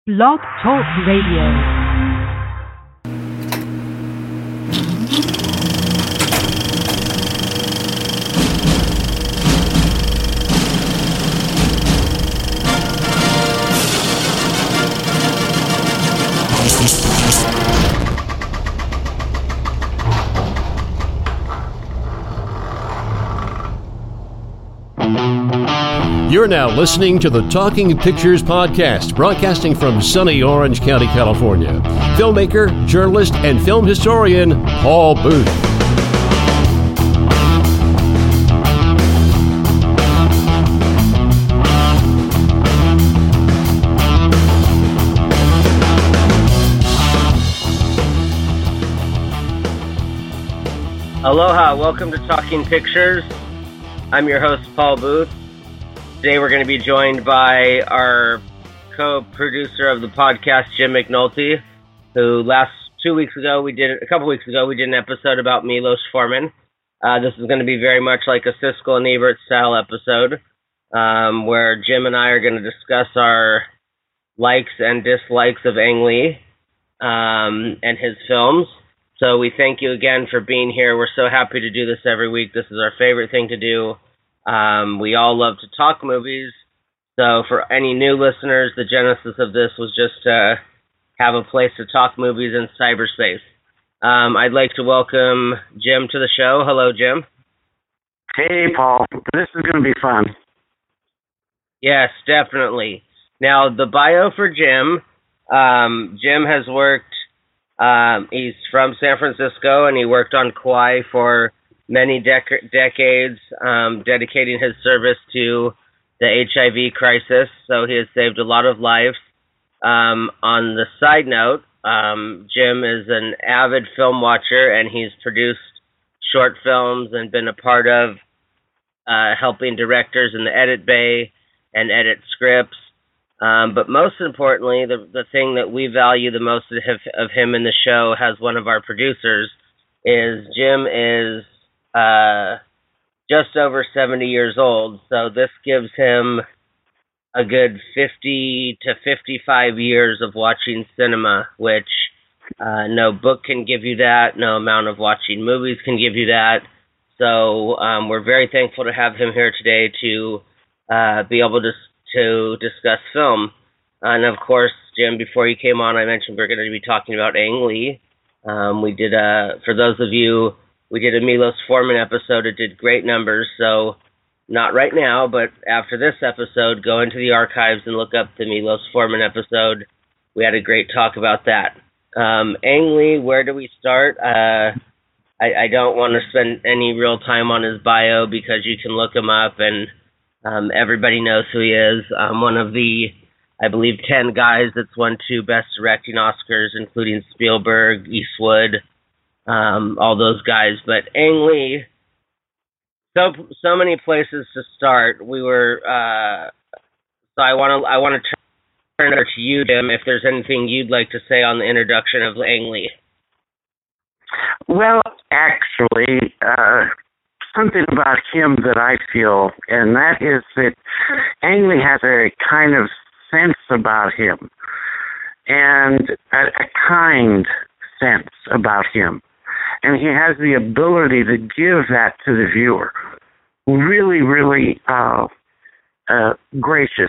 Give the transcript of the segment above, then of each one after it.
Blog Talk Radio. You're now listening to the Talking Pictures Podcast, broadcasting from sunny Orange County, California. Filmmaker, journalist, and film historian, Paul Booth. Aloha, welcome to Talking Pictures. I'm your host, Paul Booth. Today we're going to be joined by our co-producer of the podcast, Jim McNulty, who a couple weeks ago, we did an episode about Milos Forman. This is going to be very much like a Siskel and Ebert style episode, where Jim and I are going to discuss our likes and dislikes of Ang Lee and his films. So we thank you again for being here. We're so happy to do this every week. This is our favorite thing to do. We all love to talk movies, so for any new listeners, the genesis of this was just to have a place to talk movies in cyberspace. I'd like to welcome Jim to the show. Hello, Jim. Hey, Paul. This is going to be fun. Yes, definitely. Now, the bio for Jim, Jim has worked, he's from San Francisco, and he worked on Kauai for many decades, dedicating his service to the HIV crisis, so he has saved a lot of lives. On the side note, Jim is an avid film watcher, and he's produced short films and been a part of helping directors in the edit bay and edit scripts. But most importantly, the thing that we value the most of him in the show as one of our producers is Jim is just over 70 years old, so this gives him a good 50 to 55 years of watching cinema, which no book can give you that, no amount of watching movies can give you that. So we're very thankful to have him here today to be able to discuss film. And of course, Jim, before you came on, I mentioned we're going to be talking about Ang Lee. We did, for those of you, we did a Milos Forman episode. It did great numbers, so not right now, but after this episode, go into the archives and look up the Milos Forman episode. We had a great talk about that. Ang Lee, where do we start? I don't want to spend any real time on his bio because you can look him up and everybody knows who he is. One of the, I believe, 10 guys that's won 2 Best Directing Oscars, including Spielberg, Eastwood, all those guys. But Ang Lee, so many places to start. We were so I want to turn it over to you, Jim, if there's anything you'd like to say on the introduction of Ang Lee. Well, actually, something about him that I feel, and that is that Ang Lee has a kind of sense about him, and a kind sense about him. And he has the ability to give that to the viewer. Really, really gracious.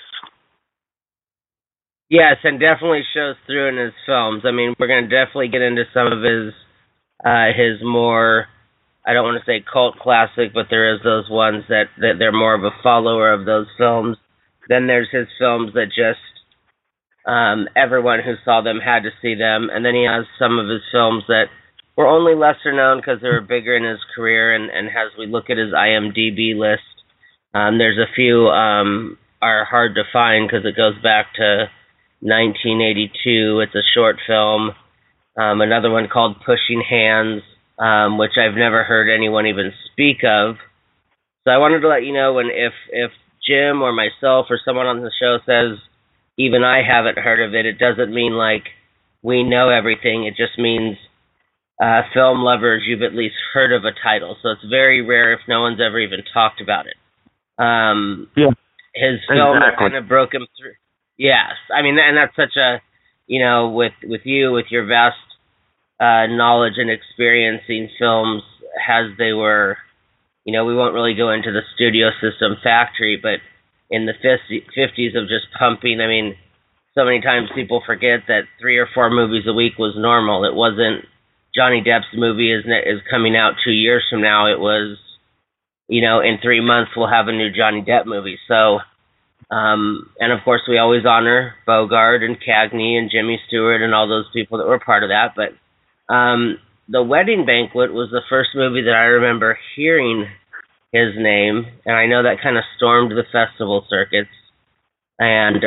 Yes, and definitely shows through in his films. I mean, we're going to definitely get into some of his more, I don't want to say cult classic, but there is those ones that they're more of a follower of those films. Then there's his films that just everyone who saw them had to see them. And then he has some of his films that were only lesser known because they were bigger in his career, and as we look at his IMDb list, there's a few are hard to find because it goes back to 1982. It's a short film. Another one called Pushing Hands, which I've never heard anyone even speak of. So I wanted to let you know if Jim or myself or someone on the show says even I haven't heard of it, it doesn't mean like we know everything. It just means film lovers, you've at least heard of a title. So it's very rare if no one's ever even talked about it. His film that kind of broke him through. Yes, I mean, and that's such a, with you, with your vast knowledge and experiencing films as they were, we won't really go into the studio system factory, but in the 50s of just pumping, I mean, so many times people forget that 3 or 4 movies a week was normal. It wasn't Johnny Depp's movie is coming out 2 years from now. It was, in 3 months we'll have a new Johnny Depp movie. So, and of course we always honor Bogart and Cagney and Jimmy Stewart and all those people that were part of that. But The Wedding Banquet was the first movie that I remember hearing his name, and I know that kind of stormed the festival circuits. And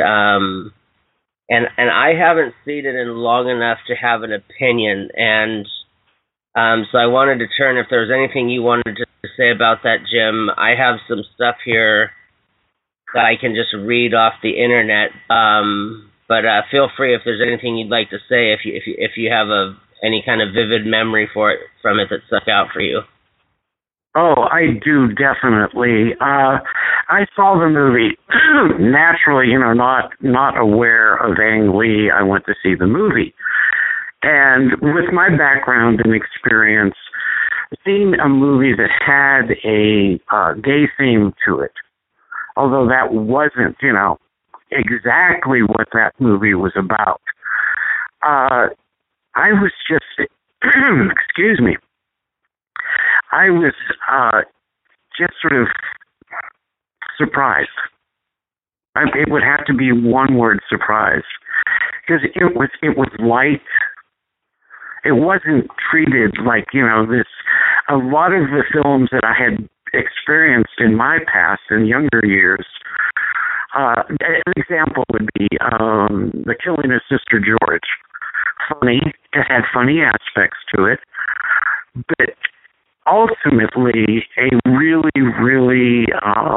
I haven't seen it in long enough to have an opinion, and so I wanted to turn, if there was anything you wanted to say about that, Jim. I have some stuff here that I can just read off the internet, but feel free if there's anything you'd like to say, if you have any kind of vivid memory from it that stuck out for you. Oh, I do, definitely. I saw the movie naturally, not aware of Ang Lee. I went to see the movie. And with my background and experience, seeing a movie that had a gay theme to it, although that wasn't, exactly what that movie was about, I was just, excuse me, I was just sort of surprised. It would have to be one word, surprised, because it was light. It wasn't treated like this. A lot of the films that I had experienced in my past in younger years. An example would be The Killing of Sister George. Funny, it had funny aspects to it, but ultimately a really, really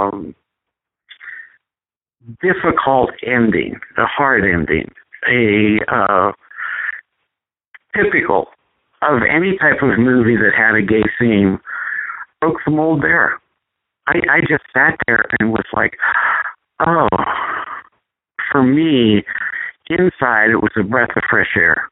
difficult ending, a hard ending, typical of any type of movie that had a gay theme, broke the mold there. I just sat there and was like, oh, for me, inside it was a breath of fresh air.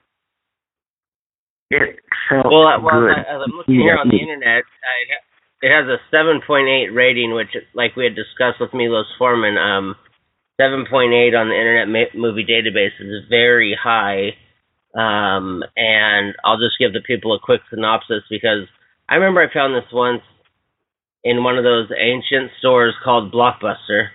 It felt good. As I'm looking here on the internet, it has a 7.8 rating, which, like we had discussed with Milos Forman, 7.8 on the Internet Movie Database is very high. And I'll just give the people a quick synopsis, because I remember I found this once in one of those ancient stores called Blockbuster.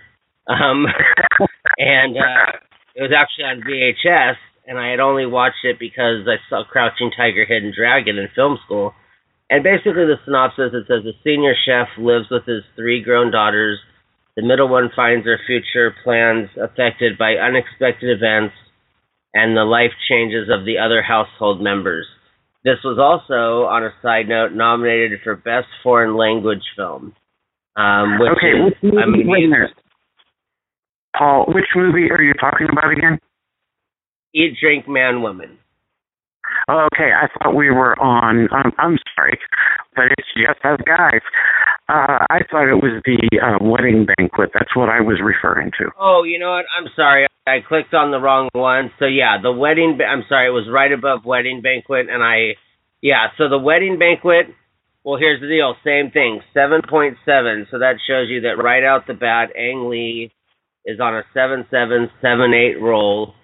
And it was actually on VHS, and I had only watched it because I saw Crouching Tiger, Hidden Dragon in film school. And basically the synopsis, it says, a senior chef lives with his 3 grown daughters. The middle one finds her future plans affected by unexpected events and the life changes of the other household members. This was also, on a side note, nominated for Best Foreign Language Film. Which movie, Paul, which movie are you talking about again? Eat, Drink, Man, Woman. Okay, I thought we were on, I'm sorry, but it's just us guys. I thought it was the Wedding Banquet. That's what I was referring to. Oh, you know what? I'm sorry. I clicked on the wrong one. So, yeah, it was right above Wedding Banquet. So the Wedding Banquet, well, here's the deal. Same thing, 7.7. So that shows you that right out the bat, Ang Lee is on a 7.7, 7.8 roll.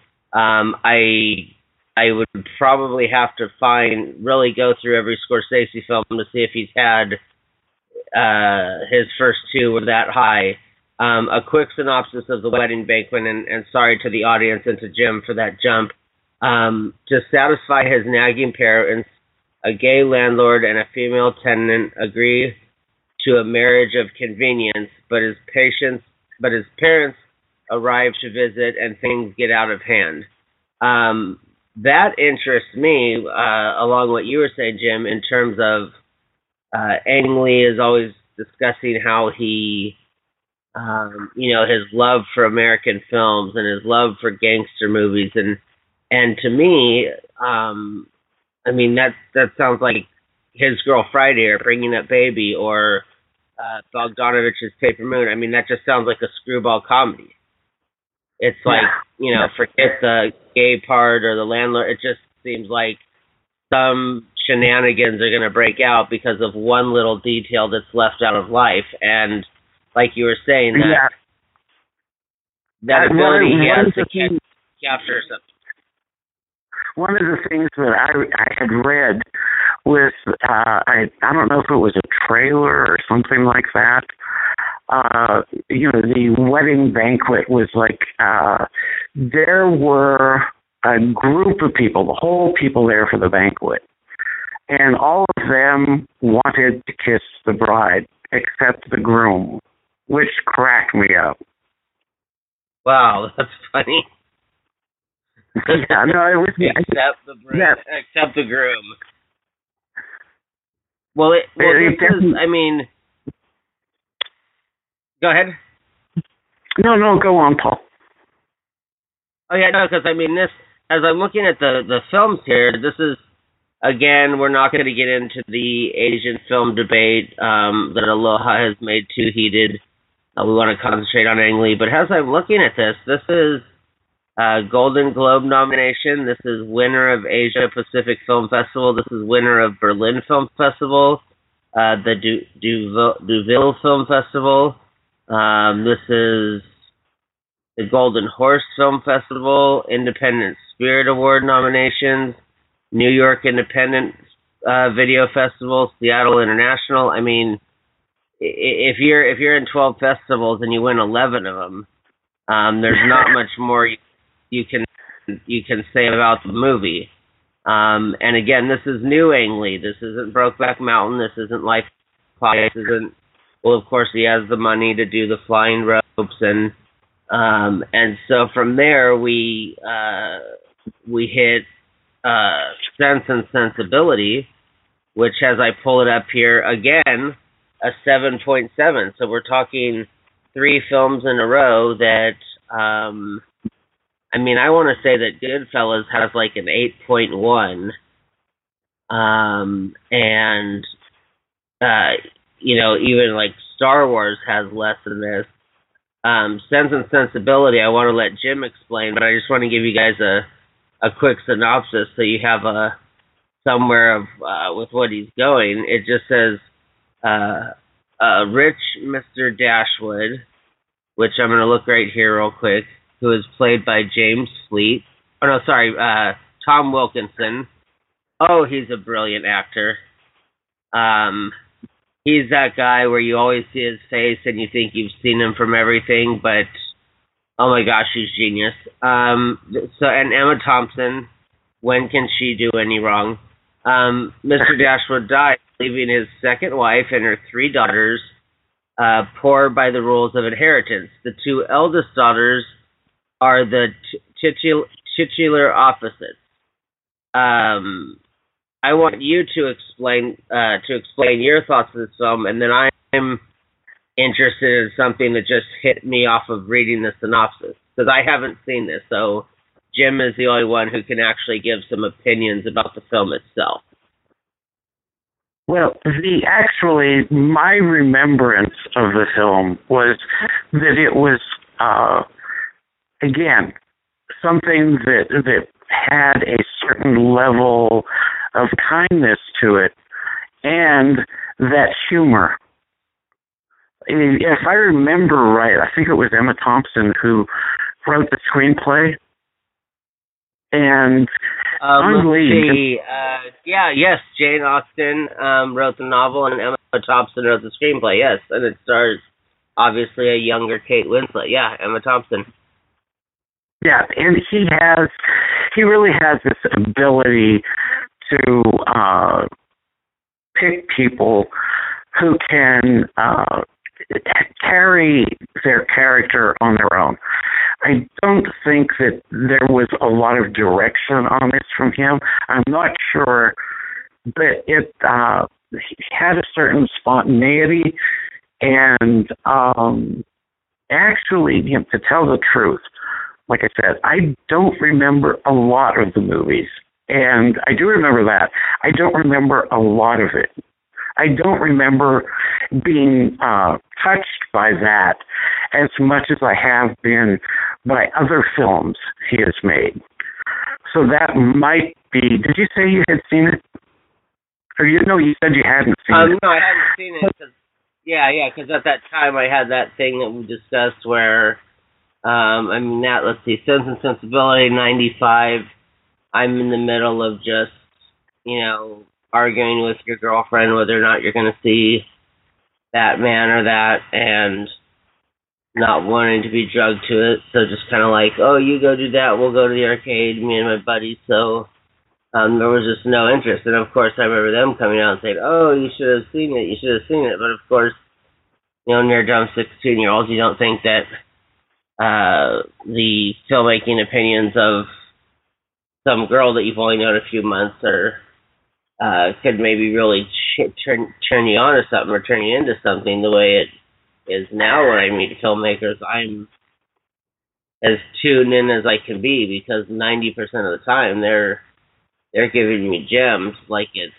I would probably have to really go through every Scorsese film to see if he's had his first 2 were that high. A quick synopsis of The Wedding Banquet, and sorry to the audience and to Jim for that jump. To satisfy his nagging parents, a gay landlord and a female tenant agree to a marriage of convenience, but his parents arrive to visit and things get out of hand. That interests me, along what you were saying, Jim, in terms of Ang Lee is always discussing how he, his love for American films and his love for gangster movies, and to me, that sounds like His Girl Friday or Bringing Up Baby or Bogdanovich's Paper Moon. I mean, that just sounds like a screwball comedy. It's like, forget the gay part or the landlord. It just seems like some shenanigans are going to break out because of one little detail that's left out of life. And like you were saying, that ability he has to capture something. One of the things that I had read was, I don't know if it was a trailer or something like that. The wedding banquet was like, there were a group of people, the whole people there for the banquet. And all of them wanted to kiss the bride, except the groom, which cracked me up. Wow, that's funny. Yeah, no, it was except the groom. Well, go ahead. No, go on, Paul. Oh yeah, no, because this, as I'm looking at the films here, this is, again, we're not going to get into the Asian film debate that Aloha has made too heated. We want to concentrate on Ang Lee, but as I'm looking at this is Golden Globe nomination. This is winner of Asia Pacific Film Festival. This is winner of Berlin Film Festival, the Deauville Film Festival. This is the Golden Horse Film Festival, Independent Spirit Award nominations, New York Independent Video Festival, Seattle International. If you're in 12 festivals and you win 11 of them, there's not much more you can say about the movie. And again, this is new Ang Lee. This isn't Brokeback Mountain. This isn't Life of Pi. This isn't. Well, of course, he has the money to do the flying ropes, and so from there we hit Sense and Sensibility, which, as I pull it up here again, a 7.7. So we're talking 3 films in a row that, I want to say that Goodfellas has like an 8.1. Even like Star Wars has less than this. Sense and Sensibility, I want to let Jim explain, but I just want to give you guys a quick synopsis so you have somewhere of with what he's going. It just says, rich Mr. Dashwood, which I'm going to look right here real quick, who is played by James Fleet. Oh, no, sorry, Tom Wilkinson. Oh, he's a brilliant actor. He's that guy where you always see his face and you think you've seen him from everything, but oh my gosh, he's genius. And Emma Thompson, when can she do any wrong? Mr. Dashwood died, leaving his second wife and her 3 daughters poor by the rules of inheritance. The 2 eldest daughters are the titular opposites. I want you to explain your thoughts of this film, and then I'm interested in something that just hit me off of reading the synopsis, because I haven't seen this. So Jim is the only one who can actually give some opinions about the film itself. Well, my remembrance of the film was that it was, again, something that had a certain level of kindness to it, and that humor. If I remember right, I think it was Emma Thompson who wrote the screenplay. And yes, Jane Austen wrote the novel, and Emma Thompson wrote the screenplay. Yes, and it stars obviously a younger Kate Winslet. Yeah, Emma Thompson. Yeah, and he really has this ability to pick people who can carry their character on their own. I don't think that there was a lot of direction on this from him. I'm not sure, but it had a certain spontaneity, and actually, to tell the truth, like I said, I don't remember a lot of the movies, and I do remember that. I don't remember a lot of it. I don't remember being touched by that as much as I have been by other films he has made. So that might be. Did you say you had seen it? Or you said you hadn't seen it. No, I hadn't seen it. Because at that time I had that thing that we discussed where, let's see, Sense and Sensibility, 95. I'm in the middle of just, arguing with your girlfriend whether or not you're going to see that man or that, and not wanting to be drugged to it. So just kind of like, oh, you go do that, we'll go to the arcade, me and my buddies. So there was just no interest. And of course, I remember them coming out and saying, oh, you should have seen it. But of course, near dumb 16-year-olds, you don't think that the filmmaking opinions of some girl that you've only known a few months or could maybe really turn you on to something or turn you into something the way it is now. When I meet filmmakers, I'm as tuned in as I can be, because 90% of the time they're giving me gems like it's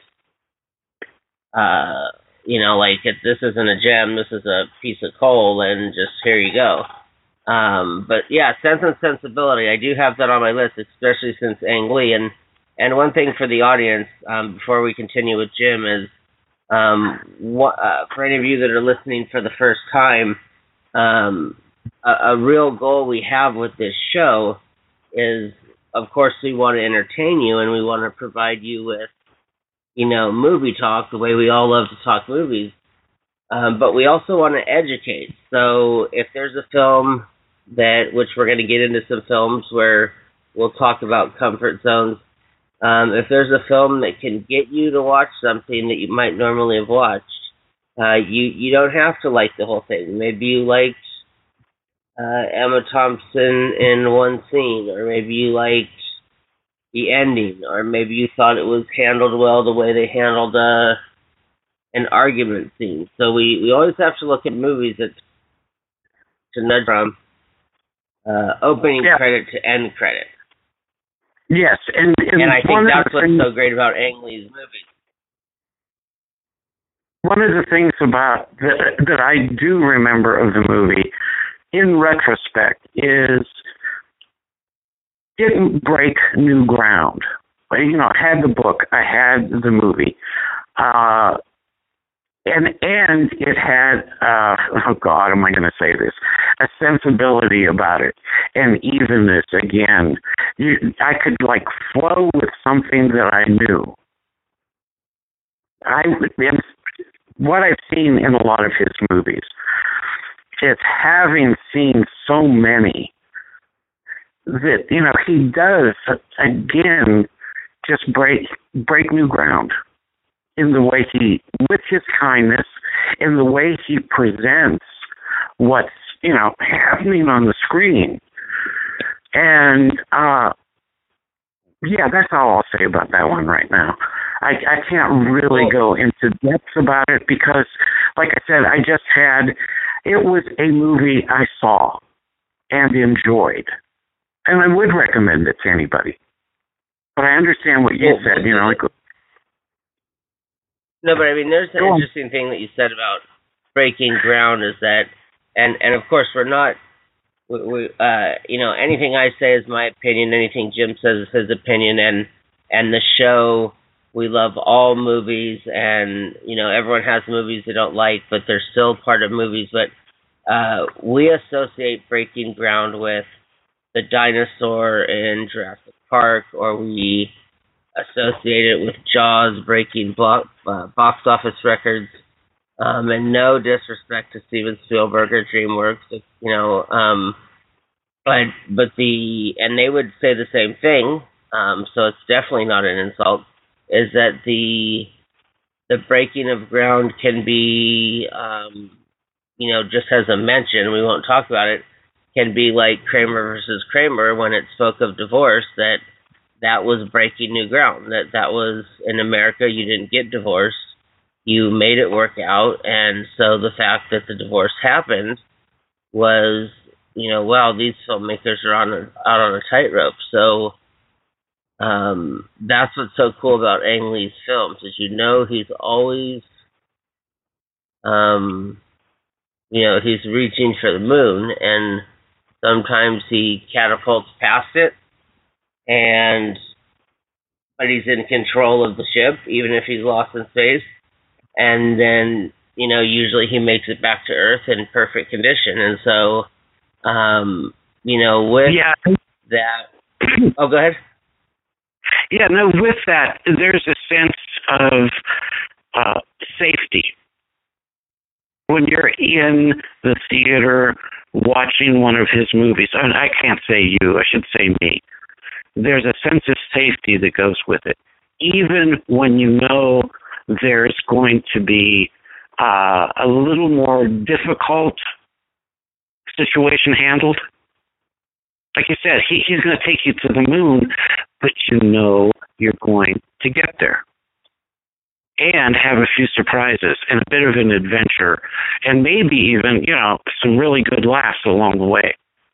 this isn't a gem, this is a piece of coal, and just here you go. But yeah, Sense and Sensibility, I do have that on my list, especially since Ang Lee. And one thing for the audience, before we continue with Jim, is for any of you that are listening for the first time, a real goal we have with this show is, of course, we want to entertain you, and we want to provide you with, movie talk, the way we all love to talk movies. But we also want to educate. So if there's a film which we're going to get into some films where we'll talk about comfort zones. If there's a film that can get you to watch something that you might normally have watched, you don't have to like the whole thing. Maybe you liked Emma Thompson in one scene, or maybe you liked the ending, or maybe you thought it was handled well the way they handled an argument scene. So we always have to look at movies to nudge from opening credit to end credit. Yes, and I think that's what's so great about Ang Lee's movies. One of the things about that I do remember of the movie, in retrospect, is didn't break new ground. I had the book, I had the movie, and it had oh God, am I going to say this? A sensibility about it, and evenness. Again, I could flow with something that I knew. What I've seen in a lot of his movies, it's having seen so many that he does again just break new ground in the way with his kindness, in the way he presents what's happening on the screen. And that's all I'll say about that one right now. I can't really go into depth about it because, like I said, it was a movie I saw and enjoyed, and I would recommend it to anybody. But I understand what you said, No, but I mean, there's an interesting thing that you said about breaking ground is that, and of course we're not, anything I say is my opinion, anything Jim says is his opinion, and the show, we love all movies, and, everyone has movies they don't like, but they're still part of movies, but we associate breaking ground with the dinosaur in Jurassic Park, or we associate it with Jaws breaking box office records, and no disrespect to Steven Spielberg or DreamWorks, but and they would say the same thing, so it's definitely not an insult, is that the breaking of ground can be, just as a mention, we won't talk about it, can be like Kramer versus Kramer when it spoke of divorce, that was breaking new ground, that was, in America, you didn't get divorced, you made it work out, and so the fact that the divorce happened was, these filmmakers are out on a tightrope. So that's what's so cool about Ang Lee's films, is he's always, he's reaching for the moon, and Sometimes he catapults past it, but he's in control of the ship, even if he's lost in space. And then, usually he makes it back to Earth in perfect condition. And so, with that... Oh, go ahead. Yeah, no, with that, there's a sense of safety. When you're in the theater watching one of his movies, and I can't say you, I should say me, there's a sense of safety that goes with it. Even when you know there's going to be a little more difficult situation handled. Like you said, he's going to take you to the moon, but you're going to get there. And have a few surprises and a bit of an adventure, and maybe even, some really good laughs along the way.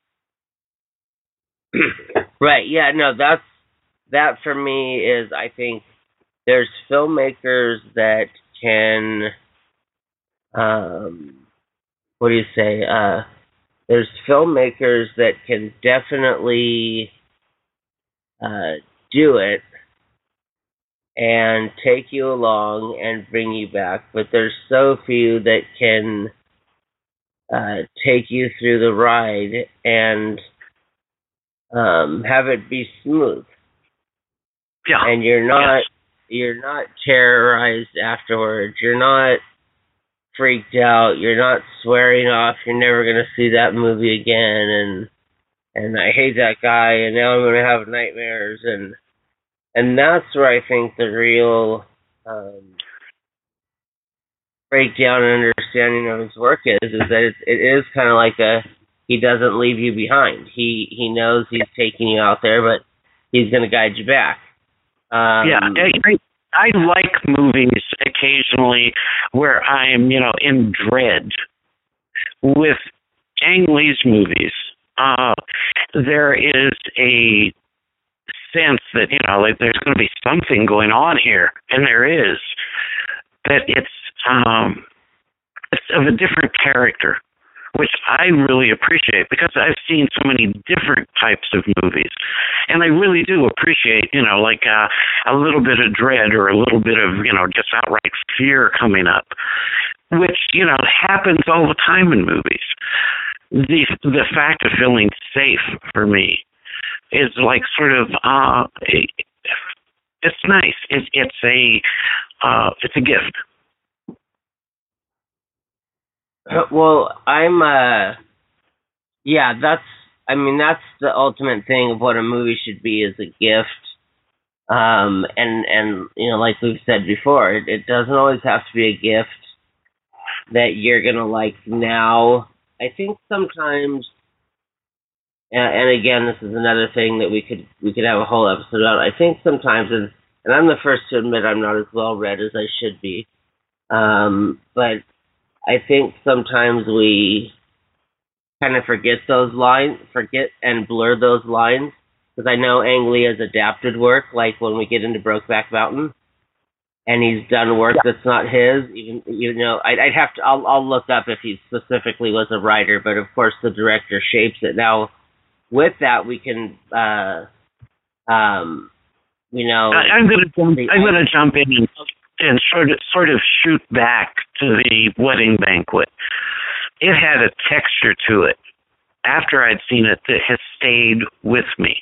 Right, yeah, no, that for me is, I think, there's filmmakers that can, there's filmmakers that can definitely do it and take you along and bring you back, but there's so few that can take you through the ride and have it be smooth. Yeah. And you're not terrorized afterwards. You're not freaked out. You're not swearing off you're never going to see that movie again, and I hate that guy, and now I'm going to have nightmares, and that's where I think the real breakdown and understanding of his work is that it is kind of like he doesn't leave you behind. He knows he's taking you out there, but he's going to guide you back. I like movies occasionally where I'm, in dread. With Ang Lee's movies, there is a sense that, there's going to be something going on here, and there is. That it's of a different character, which I really appreciate because I've seen so many different types of movies, and I really do appreciate, a little bit of dread or a little bit of, just outright fear coming up, which, happens all the time in movies. The fact of feeling safe for me is like sort of, it's nice. It's a gift. Well, that's the ultimate thing of what a movie should be, is a gift. And like we've said before, it doesn't always have to be a gift that you're gonna like now. I think sometimes, and again, this is another thing that we could have a whole episode about. I think sometimes, and I'm the first to admit I'm not as well read as I should be, but I think sometimes we kind of forget and blur those lines, because I know Ang Lee has adapted work, like when we get into Brokeback Mountain, and he's done work that's not his. Even I'll look up if he specifically was a writer, but of course the director shapes it. Now, with that, we can, I'm gonna jump in and sort of shoot back to the wedding banquet. It had a texture to it after I'd seen it that has stayed with me.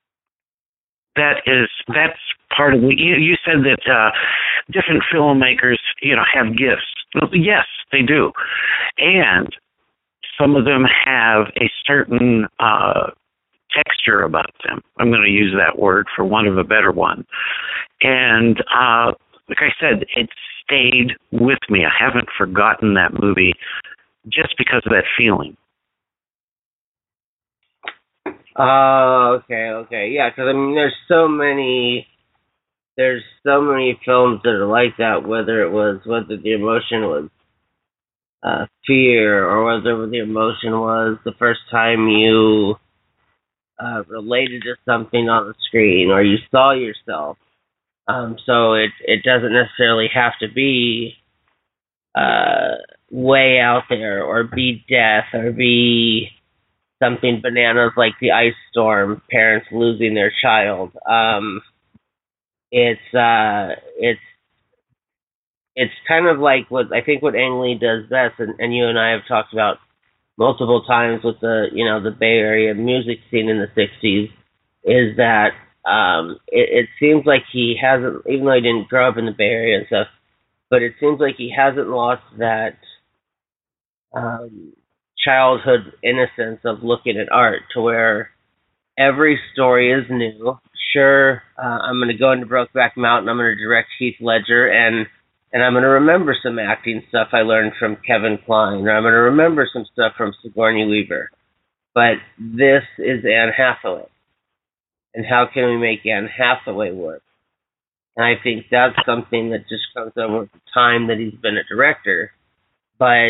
That's part of it. You said that different filmmakers, have gifts. Well, yes, they do, and some of them have a certain texture about them. I'm going to use that word for want of a better one. And like I said, it stayed with me. I haven't forgotten that movie just because of that feeling. Oh, okay. Yeah, because there's so many films that are like that, whether the emotion was fear, or whether the emotion was the first time you related to something on the screen, or you saw yourself. So it doesn't necessarily have to be way out there, or be death, or be something bananas like the ice storm, parents losing their child. It's kind of like what I think what Ang Lee does best, and you and I have talked about multiple times with the Bay Area music scene in the '60s, is that it seems like he hasn't, even though he didn't grow up in the Bay Area and stuff, but it seems like he hasn't lost that childhood innocence of looking at art, to where every story is new. Sure, I'm going to go into Brokeback Mountain, I'm going to direct Heath Ledger, and I'm going to remember some acting stuff I learned from Kevin Kline, or I'm going to remember some stuff from Sigourney Weaver. But this is Anne Hathaway. And how can we make Anne Hathaway work? And I think that's something that just comes over with the time that he's been a director. But,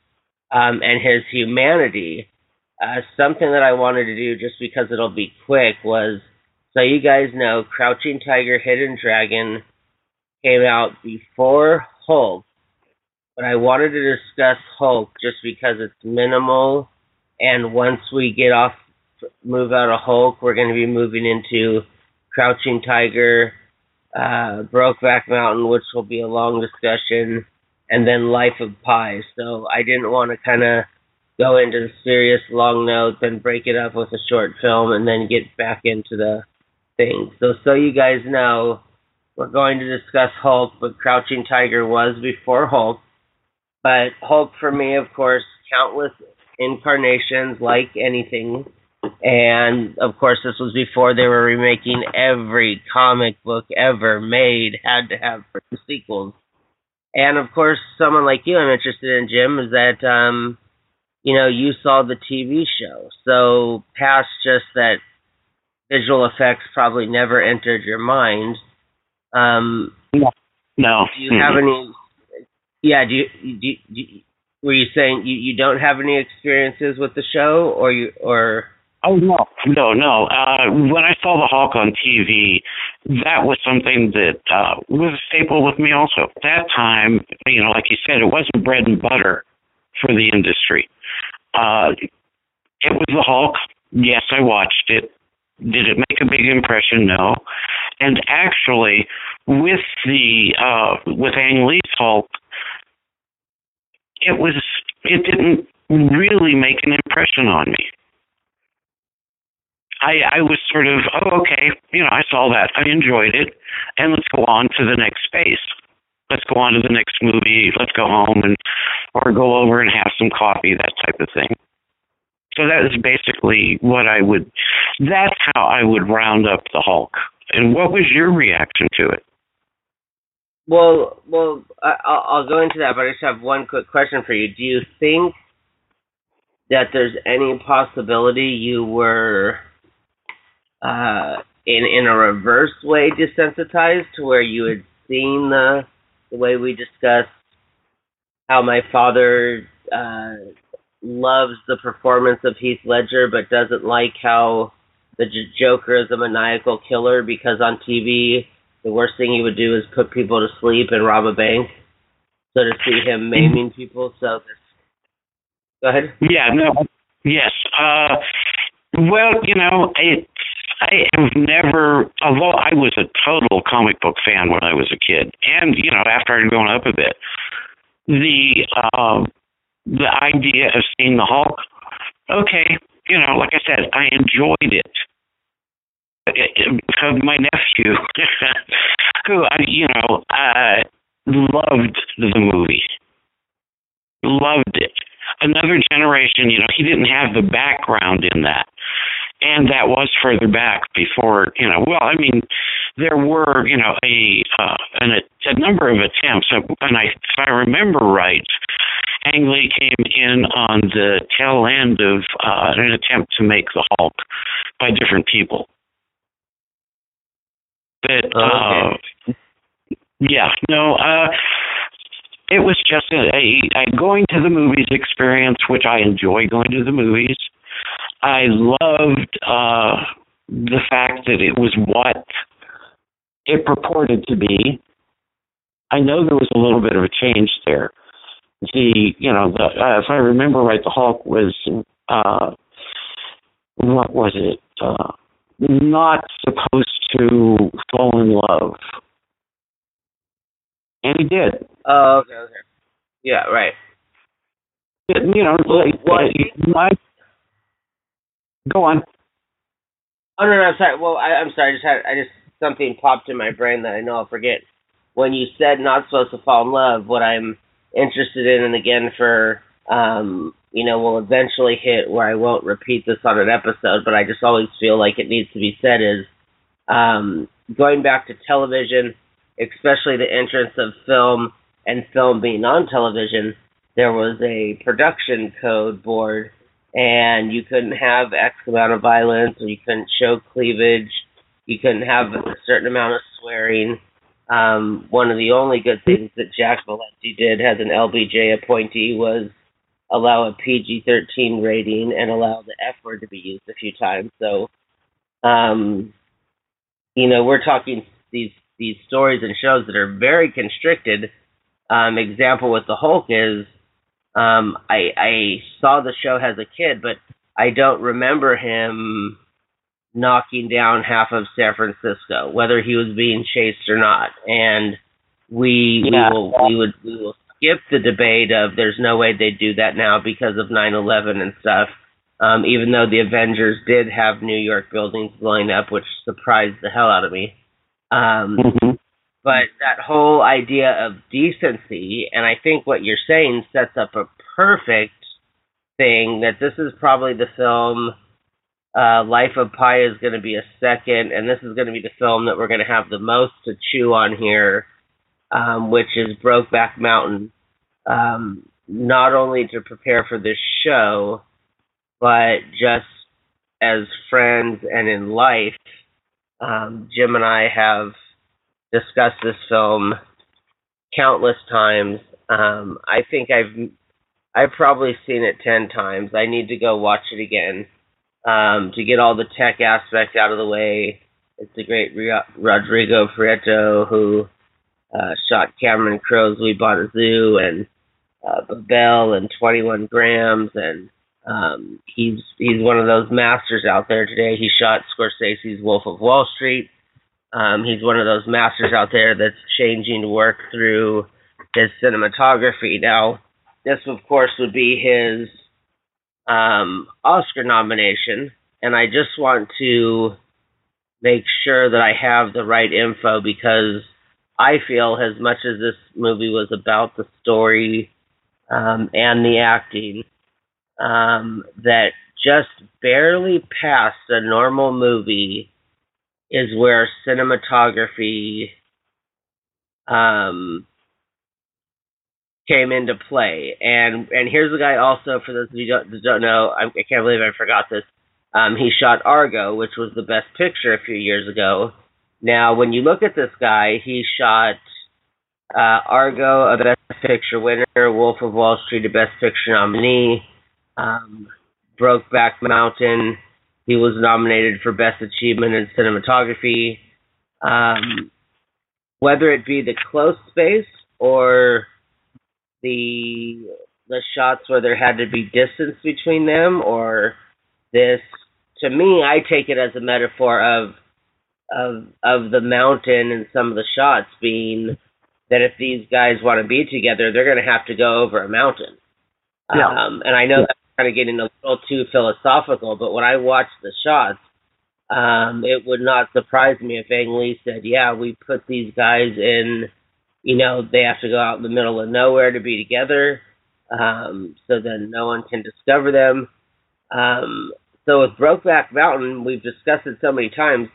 and his humanity, something that I wanted to do, just because it'll be quick, was, so you guys know, Crouching Tiger, Hidden Dragon came out before Hulk, but I wanted to discuss Hulk just because it's minimal, and once we move out of Hulk, we're going to be moving into Crouching Tiger, Brokeback Mountain, which will be a long discussion, and then Life of Pi. So I didn't want to kind of go into the serious long notes and break it up with a short film and then get back into the thing. So you guys know, we're going to discuss Hulk, but Crouching Tiger was before Hulk. But Hulk, for me, of course, countless incarnations, like anything. And, of course, this was before they were remaking every comic book ever made, had to have sequels. And, of course, someone like you I'm interested in, Jim, is that, you saw the TV show. So past just that visual effects probably never entered your mind. No. Do you have any? Yeah. Do you? Were you saying you don't have any experiences with the show, or? Oh no. When I saw the Hulk on TV, that was something that was a staple with me. Also, at that time, like you said, it wasn't bread and butter for the industry. It was the Hulk. Yes, I watched it. Did it make a big impression? No. And actually, with Ang Lee's Hulk, it didn't really make an impression on me. I was sort of, okay, I saw that, I enjoyed it, and let's go on to the next space. Let's go on to the next movie. Let's go home or go over and have some coffee, that type of thing. So that is basically that's how I would round up the Hulk. And what was your reaction to it? Well, I'll go into that, but I just have one quick question for you. Do you think that there's any possibility you were in a reverse way desensitized, to where you had seen the way we discussed how my father loves the performance of Heath Ledger, but doesn't like how the Joker is a maniacal killer, because on TV, the worst thing he would do is put people to sleep and rob a bank. So to see him maiming people, go ahead. Yeah, no, yes. Well, I have never, although I was a total comic book fan when I was a kid, and, after I'd grown up a bit, the idea of seeing the Hulk, okay, like I said, I enjoyed it. Because my nephew, who I loved the movie, loved it. Another generation, he didn't have the background in that, and that was further back before, there were, a number of attempts, and if I remember right, Ang Lee came in on the tail end of an attempt to make the Hulk by different people. But, it was just a going to the movies experience, which I enjoy going to the movies. I loved the fact that it was what it purported to be. I know there was a little bit of a change there. If I remember right, the Hulk was what was it? Not supposed to fall in love. And he did. Oh, okay. Yeah, right. You know, go on. Oh, no, I'm sorry. Well, I'm sorry. Something popped in my brain that I know I'll forget. When you said not supposed to fall in love, what I'm interested in, and again for, we'll eventually hit where I won't repeat this on an episode, but I just always feel like it needs to be said is, going back to television, especially the entrance of film and film being on television, there was a production code board, and you couldn't have X amount of violence, or you couldn't show cleavage, you couldn't have a certain amount of swearing. One of the only good things that Jack Valenti did as an LBJ appointee was allow a PG-13 rating and allow the F word to be used a few times. So, we're talking these stories and shows that are very constricted. Example with the Hulk is, I saw the show as a kid, but I don't remember him knocking down half of San Francisco, whether he was being chased or not. And we will skip the debate of there's no way they'd do that now because of 9/11 and stuff. Even though the Avengers did have New York buildings blowing up, which surprised the hell out of me. But that whole idea of decency, and I think what you're saying sets up a perfect thing, that this is probably the film, Life of Pi is going to be a second, and this is going to be the film that we're going to have the most to chew on here, which is Brokeback Mountain. Not only to prepare for this show, but just as friends and in life, Jim and I have discussed this film countless times. I think I've probably seen it 10 times. I need to go watch it again to get all the tech aspects out of the way. It's the great Rodrigo Prieto who shot Cameron Crowe's We Bought a Zoo and Babel and 21 Grams, and he's one of those masters out there today. He shot Scorsese's Wolf of Wall Street. He's one of those masters out there that's changing to work through his cinematography. Now, this, of course, would be his Oscar nomination, and I just want to make sure that I have the right info, because I feel as much as this movie was about the story and the acting, that just barely past a normal movie is where cinematography came into play. And here's the guy also, for those of you that don't know, I can't believe I forgot this. He shot Argo, which was the Best Picture a few years ago. Now, when you look at this guy, he shot Argo, a Best Picture winner, Wolf of Wall Street, a Best Picture nominee, Brokeback Mountain, he was nominated for Best Achievement in Cinematography. Whether it be the close space or the shots where there had to be distance between them, or this, to me, I take it as a metaphor of the mountain and some of the shots being that if these guys want to be together, they're going to have to go over a mountain. Yeah. And I know that's kind of getting a little too philosophical, but when I watched the shots, it would not surprise me if Ang Lee said, yeah, we put these guys in, they have to go out in the middle of nowhere to be together, so then no one can discover them. So with Brokeback Mountain, we've discussed it so many times,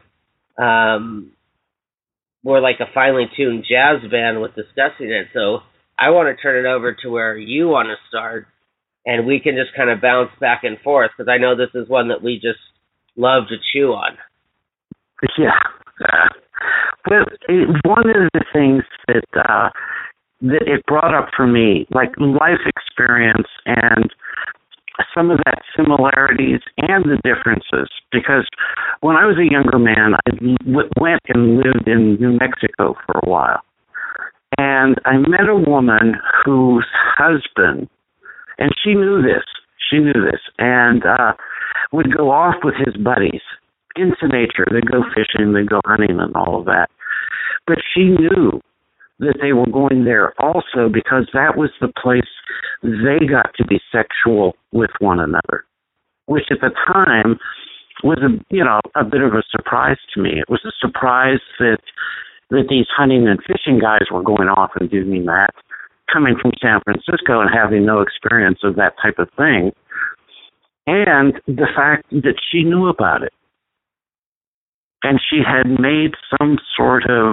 we're like a finely tuned jazz band with discussing it, so I want to turn it over to where you want to start, and we can just kind of bounce back and forth, because I know this is one that we just love to chew on. Yeah. Well, one of the things that it brought up for me, like life experience and some of that similarities and the differences, because when I was a younger man, I went and lived in New Mexico for a while, and I met a woman whose husband, and she knew this, and would go off with his buddies into nature. They'd go fishing, they'd go hunting and all of that. But she knew that they were going there also because that was the place they got to be sexual with one another, which at the time was a bit of a surprise to me. It was a surprise that these hunting and fishing guys were going off and doing that, coming from San Francisco and having no experience of that type of thing, and the fact that she knew about it. And she had made some sort of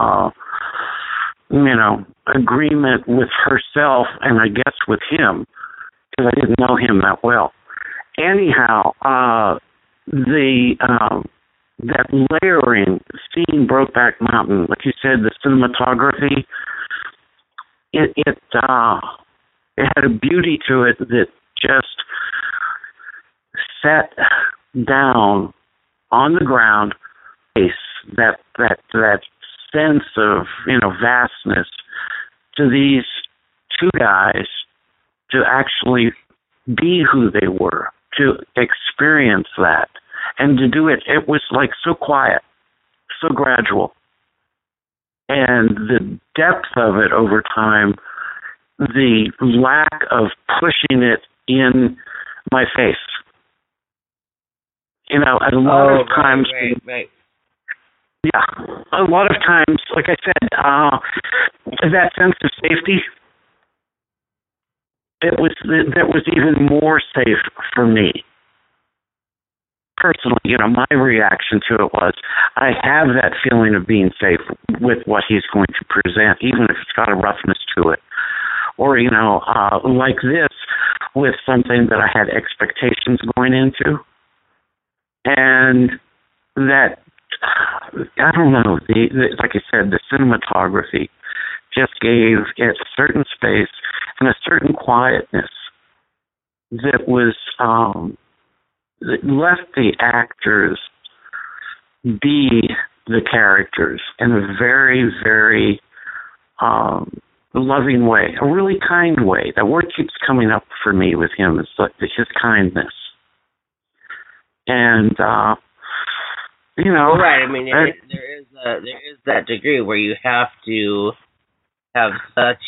agreement with herself and I guess with him, because I didn't know him that well. Anyhow, that layering, seeing Brokeback Mountain, like you said, the cinematography, it had a beauty to it that just sat down on the ground, that sense of vastness to these two guys to actually be who they were, to experience that, and to do it. It was like so quiet, so gradual, and the depth of it over time, the lack of pushing it in my face. A lot of times. Right. Yeah, a lot of times, like I said, that sense of safety, that was even more safe for me. Personally, my reaction to it was, I have that feeling of being safe with what he's going to present, even if it's got a roughness to it. Or, like this, with something that I had expectations going into. And that, I don't know, like I said, the cinematography just gave it a certain space and a certain quietness that was, that let the actors be the characters in a very, very loving way, a really kind way. That word keeps coming up for me with him, is like his kindness. And, well, right. I mean, there is that degree where you have to have such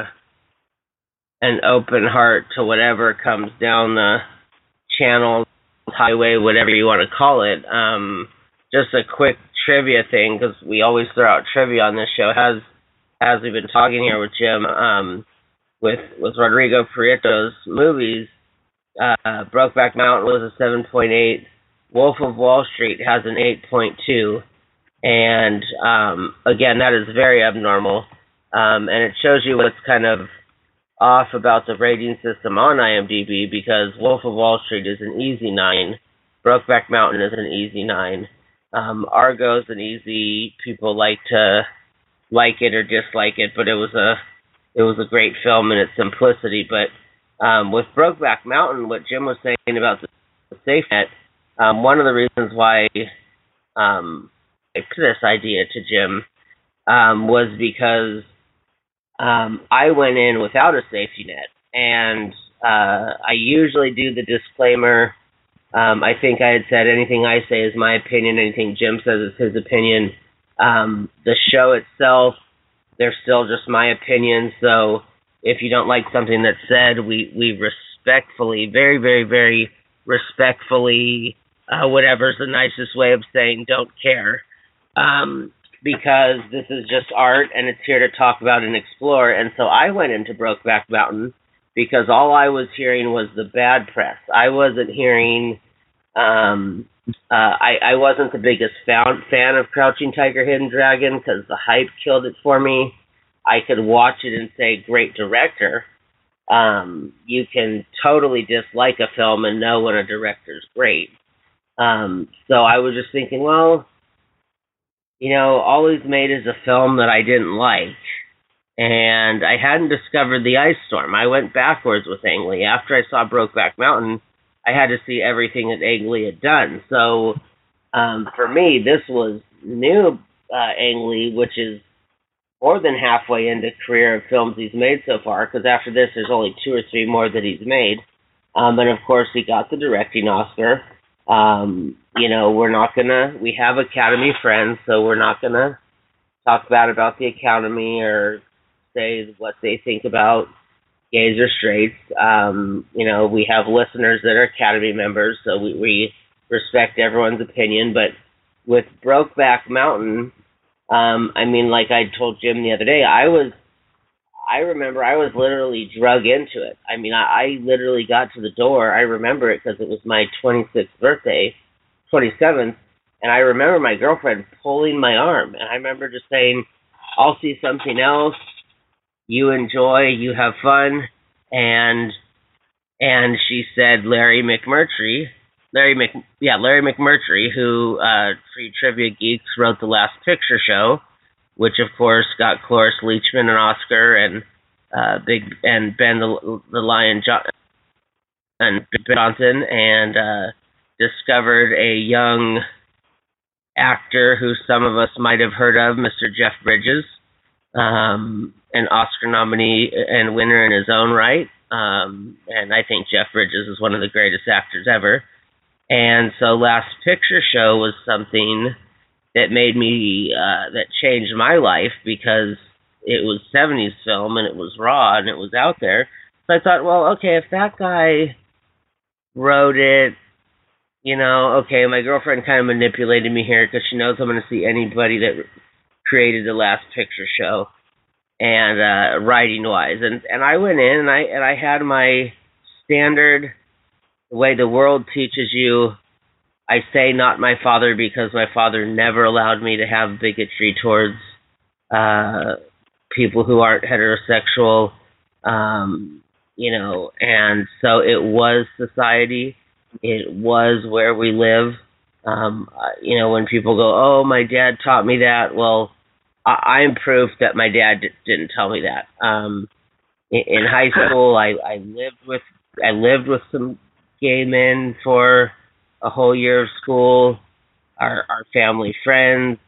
an open heart to whatever comes down the channel, highway, whatever you want to call it. Just a quick trivia thing, because we always throw out trivia on this show. As we've been talking here with Jim, with Rodrigo Prieto's movies, Brokeback Mountain was a 7.8. Wolf of Wall Street has an 8.2, and again, that is very abnormal, and it shows you what's kind of off about the rating system on IMDb, because Wolf of Wall Street is an easy 9, Brokeback Mountain is an easy 9, Argo's an easy, people like to like it or dislike it, but it was a great film in its simplicity. But with Brokeback Mountain, what Jim was saying about the safety net, one of the reasons why I put this idea to Jim was because I went in without a safety net, and I usually do the disclaimer. I think I had said anything I say is my opinion, anything Jim says is his opinion. The show itself, they're still just my opinion, so if you don't like something that's said, we respectfully, very, very, very respectfully, whatever's the nicest way of saying don't care, because this is just art and it's here to talk about and explore. And so I went into Brokeback Mountain because all I was hearing was the bad press. I wasn't hearing, I wasn't the biggest fan of Crouching Tiger, Hidden Dragon, because the hype killed it for me. I could watch it and say, great director. You can totally dislike a film and know when a director's great. So I was just thinking, well, All He's Made is a film that I didn't like, and I hadn't discovered The Ice Storm. I went backwards with Ang Lee. After I saw Brokeback Mountain, I had to see everything that Ang Lee had done. So for me, this was new Ang Lee, which is more than halfway into career of films he's made so far, because after this, there's only 2 or 3 more that he's made. And of course, he got the directing Oscar. We have Academy friends, so we're not gonna talk bad about the Academy or say what they think about gays or straights. We have listeners that are Academy members, so we respect everyone's opinion. But with Brokeback Mountain, like I told Jim the other day, I remember I was literally drug into it. I literally got to the door. I remember it because it was my 26th birthday, 27th, and I remember my girlfriend pulling my arm, and I remember just saying, I'll see something else. You enjoy, you have fun, and she said Larry McMurtry, who Free Trivia Geeks wrote The Last Picture Show, which of course got Cloris Leachman an Oscar, and Ben the Lion Johnson, and discovered a young actor who some of us might have heard of, Mr. Jeff Bridges, an Oscar nominee and winner in his own right. And I think Jeff Bridges is one of the greatest actors ever. And so Last Picture Show was something that made me, that changed my life, because it was 70s film and it was raw and it was out there. So I thought, well, okay, if that guy wrote it, okay, my girlfriend kind of manipulated me here because she knows I'm going to see anybody that created The Last Picture Show, and writing-wise. And I went in and I had my standard, the way the world teaches you. I say not my father because my father never allowed me to have bigotry towards people who aren't heterosexual, and so it was society. It was where we live. When people go, oh, my dad taught me that, well, I'm proof that my dad didn't tell me that. In high school, I lived with some gay men for a whole year of school, our family friends.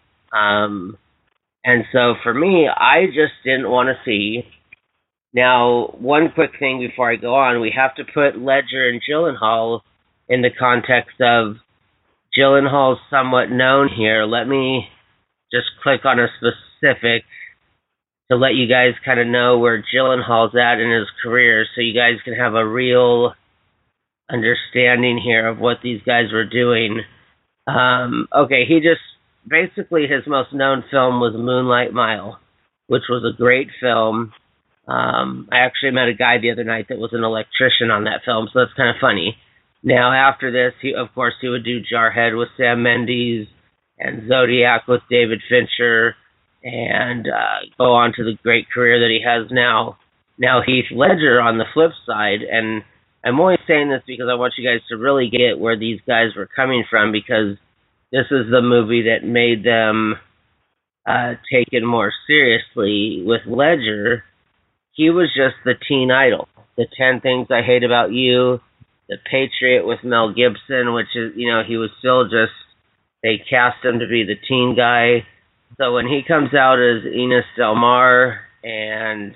And so for me, I just didn't want to see. Now, one quick thing before I go on, we have to put Ledger and Gyllenhaal in the context of Gyllenhaal's somewhat known here. Let me just click on a specific to let you guys kind of know where Gyllenhaal's at in his career, so you guys can have a real understanding here of what these guys were doing. Okay, basically his most known film was Moonlight Mile, which was a great film. I actually met a guy the other night that was an electrician on that film, so that's kind of funny. Now, after this, he would do Jarhead with Sam Mendes and Zodiac with David Fincher, and go on to the great career that he has now. Now, Heath Ledger on the flip side, and I'm only saying this because I want you guys to really get where these guys were coming from, because this is the movie that made them taken more seriously. With Ledger, he was just the teen idol. The 10 Things I Hate About You, The Patriot with Mel Gibson, which is, he was still just, they cast him to be the teen guy. So when he comes out as Enos Del Mar, and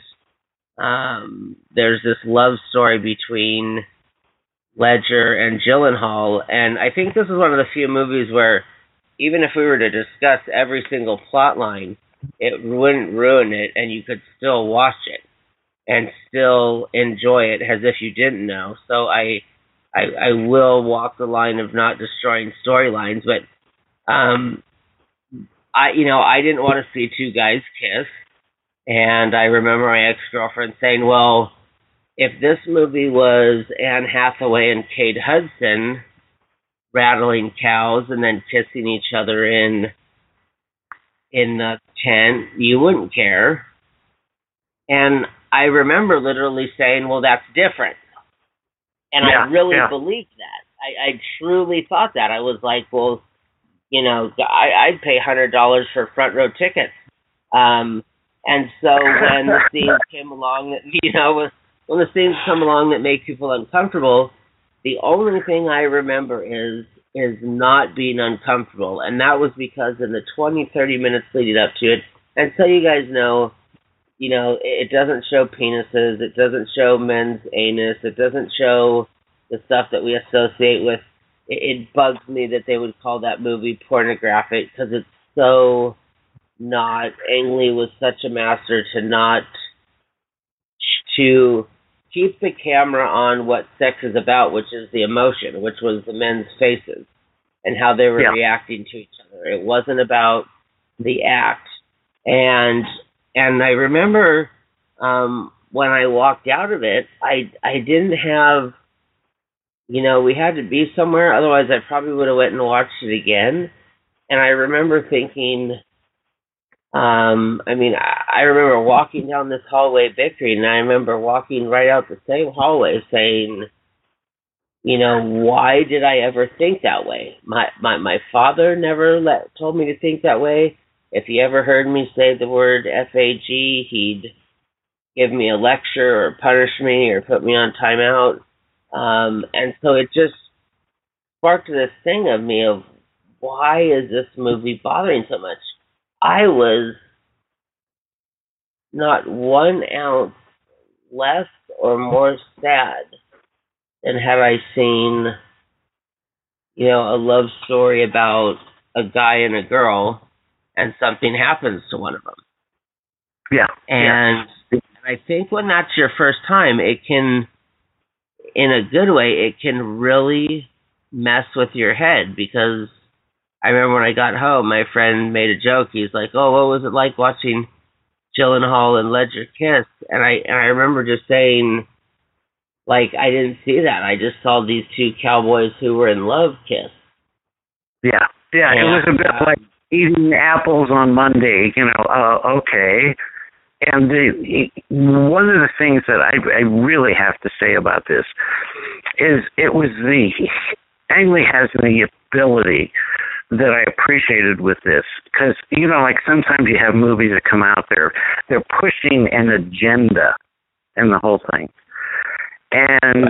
there's this love story between Ledger and Gyllenhaal, and I think this is one of the few movies where even if we were to discuss every single plot line, it wouldn't ruin it, and you could still watch it and still enjoy it as if you didn't know. So I will walk the line of not destroying storylines, but I didn't want to see two guys kiss, and I remember my ex-girlfriend saying, well, if this movie was Anne Hathaway and Kate Hudson rattling cows and then kissing each other in the tent, you wouldn't care. And I remember literally saying, well, that's different. And I really believed that. I truly thought that. I was like, well, I'd pay $100 for front row tickets. And so when the scenes came along that, when the scenes come along that make people uncomfortable, the only thing I remember is not being uncomfortable. And that was because in the 20, 30 minutes leading up to it, and so you guys know, it doesn't show penises, it doesn't show men's anus, it doesn't show the stuff that we associate with it bugs me that they would call that movie pornographic because it's so not. Ang Lee was such a master to keep the camera on what sex is about, which is the emotion, which was the men's faces and how they were reacting to each other. It wasn't about the act. And I remember when I walked out of it, I didn't have, we had to be somewhere, otherwise I probably would have went and watched it again. And I remember thinking, I remember walking down this hallway bickering, and I remember walking right out the same hallway saying, why did I ever think that way? My father never told me to think that way. If he ever heard me say the word FAG, he'd give me a lecture or punish me or put me on timeout. And so it just sparked this thing of me of, why is this movie bothering so much? I was not 1 ounce less or more sad than had I seen, a love story about a guy and a girl and something happens to one of them. Yeah. And I think when that's your first time, it can, in a good way, it can really mess with your head, because I remember when I got home, my friend made a joke. He's like, "Oh, what was it like watching Gyllenhaal and Ledger kiss?" And I remember just saying, like, I didn't see that. I just saw these two cowboys who were in love kiss. Yeah. Yeah, it was a bit like eating apples on Monday, okay. And one of the things that I really have to say about this is Ang Lee has the ability that I appreciated with this, because, like sometimes you have movies that come out there, they're pushing an agenda in the whole thing. And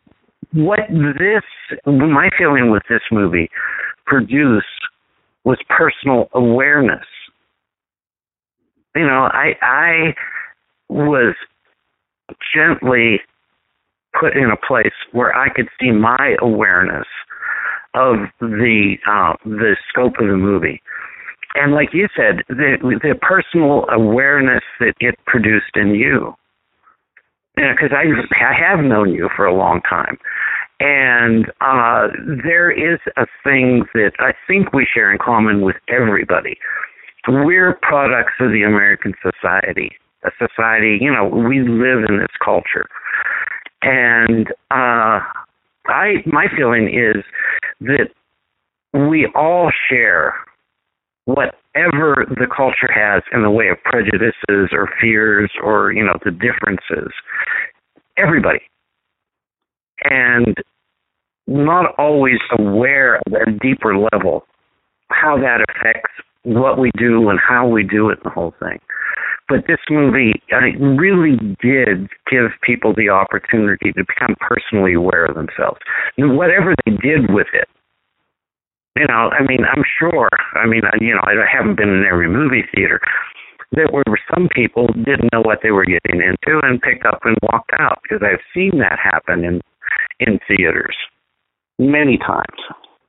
my feeling with this movie produced was personal awareness. I was gently put in a place where I could see my awareness of the scope of the movie. And like you said, the personal awareness that it produced in you. Because I have known you for a long time. And there is a thing that I think we share in common with everybody. We're products of the American society. A society, we live in this culture. And my feeling is that we all share whatever the culture has in the way of prejudices or fears or, the differences. Everybody. And not always aware at a deeper level how that affects what we do and how we do it, the whole thing. But this movie really did give people the opportunity to become personally aware of themselves. And whatever they did with it, I'm sure, I haven't been in every movie theater. There were some people who didn't know what they were getting into and picked up and walked out, because I've seen that happen in theaters many times.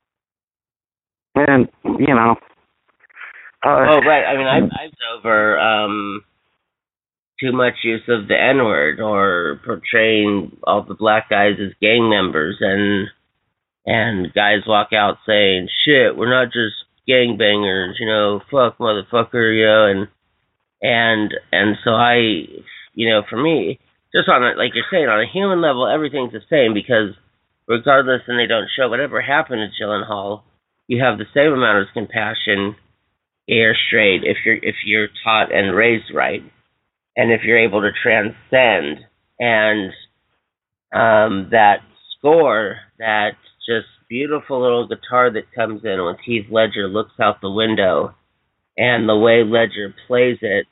And, right. I've over too much use of the N-word or portraying all the black guys as gang members, and guys walk out saying, "Shit, we're not just gangbangers, fuck motherfucker," and so I, for me, just on it, like you're saying, on a human level, everything's the same, because regardless, and they don't show whatever happened to Gyllenhaal, you have the same amount of compassion, gay or straight, if you're taught and raised right, and if you're able to transcend. And that score, that just beautiful little guitar that comes in when Heath Ledger looks out the window, and the way Ledger plays it.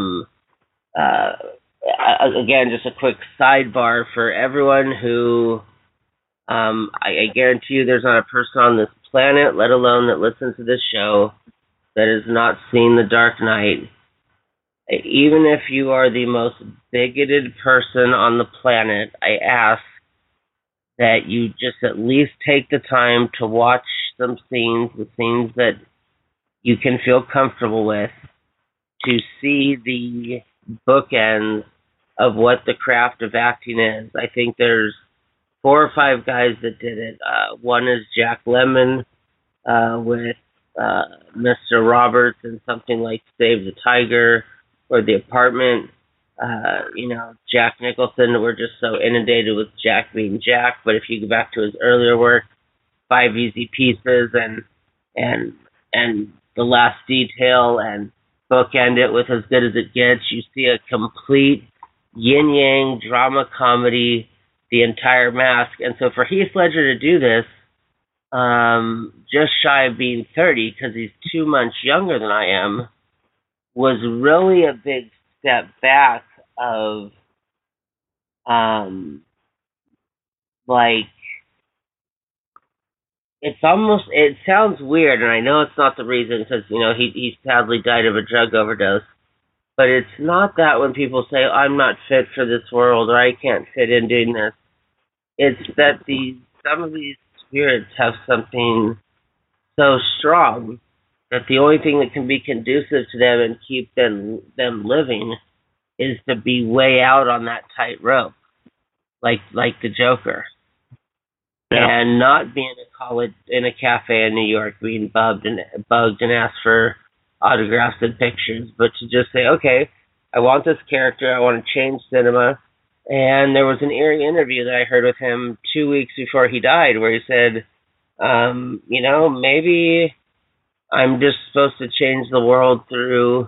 Again, just a quick sidebar for everyone who, I guarantee you there's not a person on this planet, let alone that listens to this show, that has not seen The Dark Knight. Even if you are the most bigoted person on the planet, I ask that you just at least take the time to watch some scenes, the scenes that you can feel comfortable with, to see the bookends of what the craft of acting is. I think there's 4 or 5 guys that did it. One is Jack Lemmon with Mr. Roberts and something like Save the Tiger or The Apartment. Jack Nicholson, we're just so inundated with Jack being Jack, but if you go back to his earlier work, 5 Easy Pieces and The Last Detail and bookend it with As Good as It Gets, you see a complete yin-yang drama comedy, the entire mask. And so for Heath Ledger to do this, just shy of being 30, because he's 2 months younger than I am, was really a big step back of, it sounds weird, and I know it's not the reason, because, he sadly died of a drug overdose, but it's not that when people say, I'm not fit for this world, or I can't fit in doing this. It's that some of these spirits have something so strong that the only thing that can be conducive to them and keep them living is to be way out on that tightrope, like the Joker. Yeah. And not being in a cafe in New York, being bugged and asked for autographs and pictures, but to just say, okay, I want this character, I want to change cinema. And there was an eerie interview that I heard with him 2 weeks before he died where he said, maybe I'm just supposed to change the world through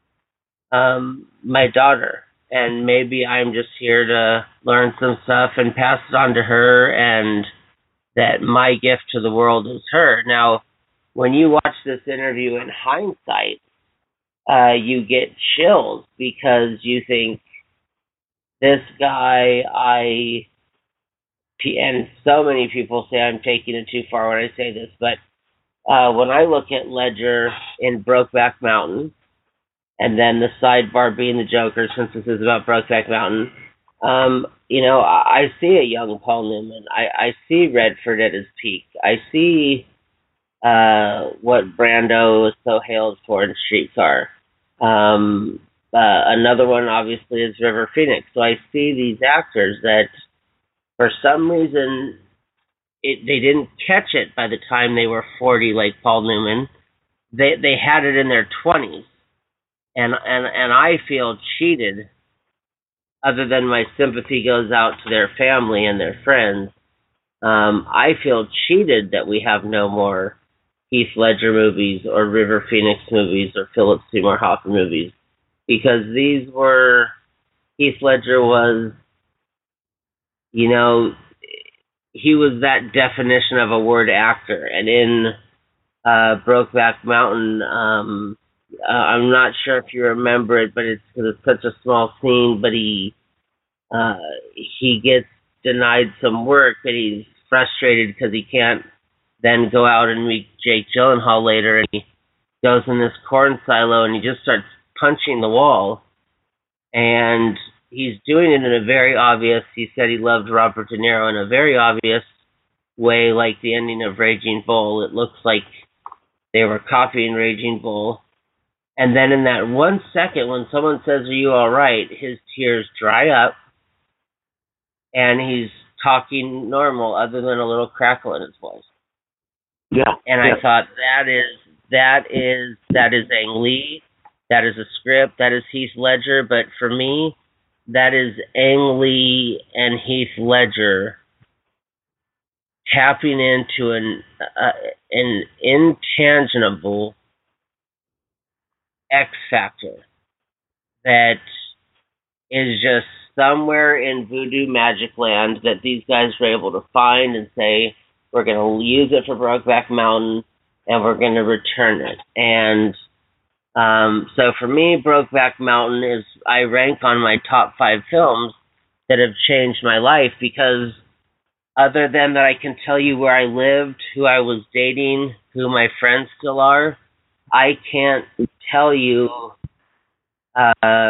my daughter, and maybe I'm just here to learn some stuff and pass it on to her, and that my gift to the world is her. Now, when you watch this interview in hindsight, you get chills because you think, this guy, and so many people say I'm taking it too far when I say this, but when I look at Ledger in Brokeback Mountain, and then the sidebar being the Joker, since this is about Brokeback Mountain, I see a young Paul Newman. I see Redford at his peak. I see what Brando is so hailed for in Streetcar. Another one, obviously, is River Phoenix. So I see these actors that, for some reason, they didn't catch it by the time they were 40, like Paul Newman. They had it in their 20s. And I feel cheated, other than my sympathy goes out to their family and their friends. I feel cheated that we have no more Heath Ledger movies or River Phoenix movies or Philip Seymour Hoffman movies, because these were, Heath Ledger was, he was that definition of a word actor. And in Brokeback Mountain, I'm not sure if you remember it, but it's such a small scene, but he gets denied some work, and he's frustrated because he can't then go out and meet Jake Gyllenhaal later, and he goes in this corn silo and he just starts punching the wall, and he's doing it in a very obvious, he said he loved Robert De Niro, in a very obvious way, like the ending of Raging Bull. It looks like they were copying Raging Bull. And then in that 1 second, when someone says, "Are you all right?" his tears dry up, and he's talking normal, other than a little crackle in his voice. Yeah. And I thought, that is Ang Lee, that is a script, that is Heath Ledger. But for me, that is Ang Lee and Heath Ledger tapping into an intangible X factor that is just somewhere in voodoo magic land that these guys were able to find and say, we're going to use it for Brokeback Mountain and we're going to return it. And so for me, Brokeback Mountain is, I rank on my top 5 films that have changed my life, because other than that I can tell you where I lived, who I was dating, who my friends still are, I can't tell you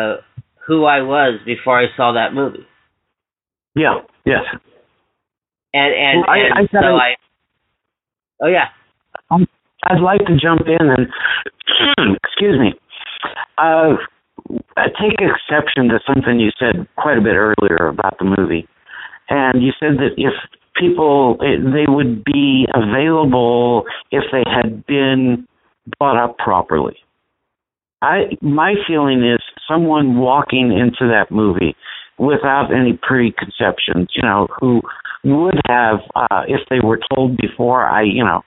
who I was before I saw that movie. Yeah, yes. Oh yeah. I'd like to jump in and excuse me. I take exception to something you said quite a bit earlier about the movie, and you said that if people they would be available if they had been brought up properly. My feeling is someone walking into that movie without any preconceptions, who would have, if they were told before, oh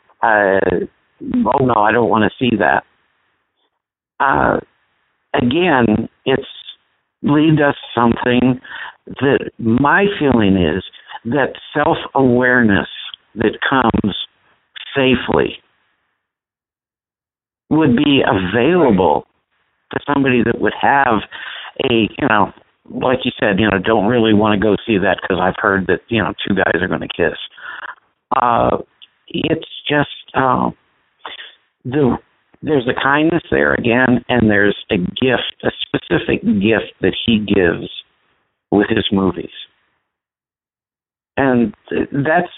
no, I don't want to see that. Again, it's lead us something that my feeling is that self-awareness that comes safely would be available to somebody that would have a, like you said, don't really want to go see that because I've heard that, two guys are going to kiss. It's just, there's a kindness there again, and there's a gift, a specific gift that he gives with his movies. And that's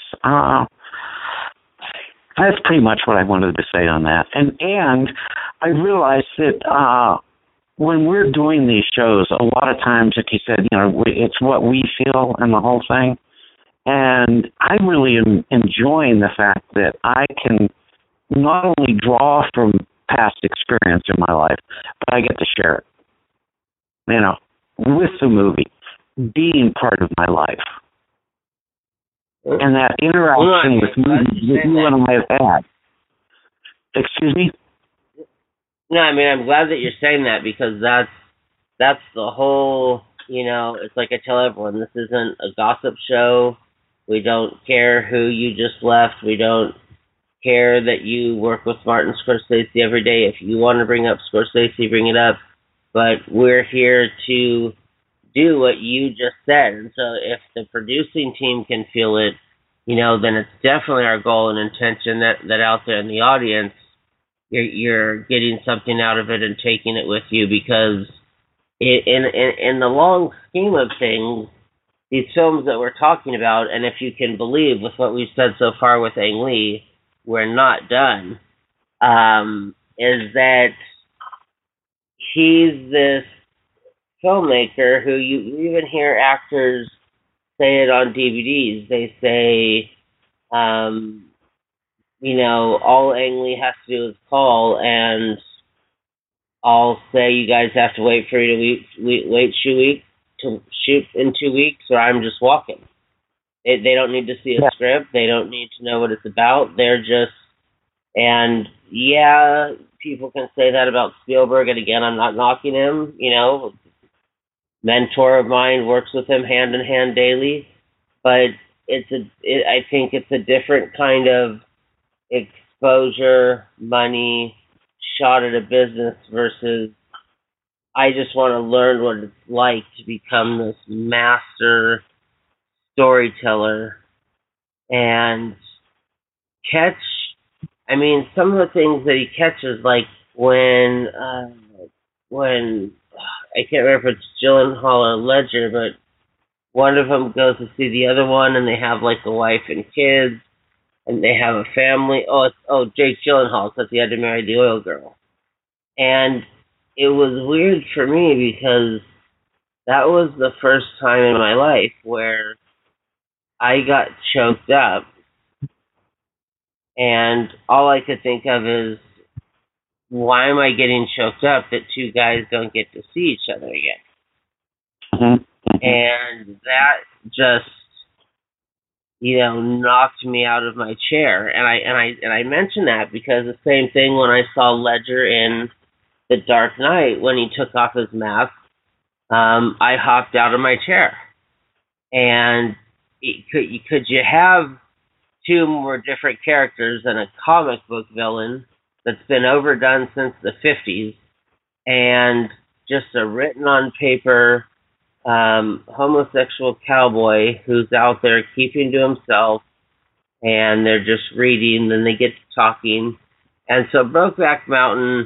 pretty much what I wanted to say on that. And I realized that when we're doing these shows, a lot of times, like you said, it's what we feel and the whole thing. And I really am enjoying the fact that I can not only draw from past experience in my life, but I get to share it, with the movie, being part of my life. And that interaction with movies that you and I have had. Excuse me? No, I mean, I'm glad that you're saying that, because that's the whole, it's like I tell everyone, this isn't a gossip show. We don't care who you just left. We don't care that you work with Martin Scorsese every day. If you want to bring up Scorsese, bring it up. But we're here to do what you just said. And so if the producing team can feel it, then it's definitely our goal and intention that out there in the audience, you're getting something out of it and taking it with you, because in the long scheme of things, these films that we're talking about, and if you can believe with what we've said so far with Ang Lee, we're not done, is that he's this filmmaker who you even hear actors say it on DVDs. They say, all Ang Lee has to do is call, and I'll say, you guys have to wait for you to shoot in 2 weeks, or I'm just walking. They don't need to see a script. They don't need to know what it's about. They're just, and yeah, people can say that about Spielberg, and again, I'm not knocking him, mentor of mine, works with him hand in hand daily, but I think it's a different kind of exposure, money, shot at a business versus I just want to learn what it's like to become this master storyteller and catch, some of the things that he catches, like when I can't remember if it's Gyllenhaal or Ledger, but one of them goes to see the other one, and they have like a wife and kids, and they have a family. Jake Gyllenhaal, because he had to marry the oil girl. And it was weird for me, because that was the first time in my life where I got choked up, and all I could think of is, why am I getting choked up that two guys don't get to see each other again? Mm-hmm. And that just, knocked me out of my chair. And I mention that because the same thing when I saw Ledger in The Dark Knight, when he took off his mask, I hopped out of my chair. And could you have two more different characters than a comic book villain that's been overdone since the 50s, and just a written on paper homosexual cowboy who's out there keeping to himself, and they're just reading, then they get to talking. And so Brokeback Mountain,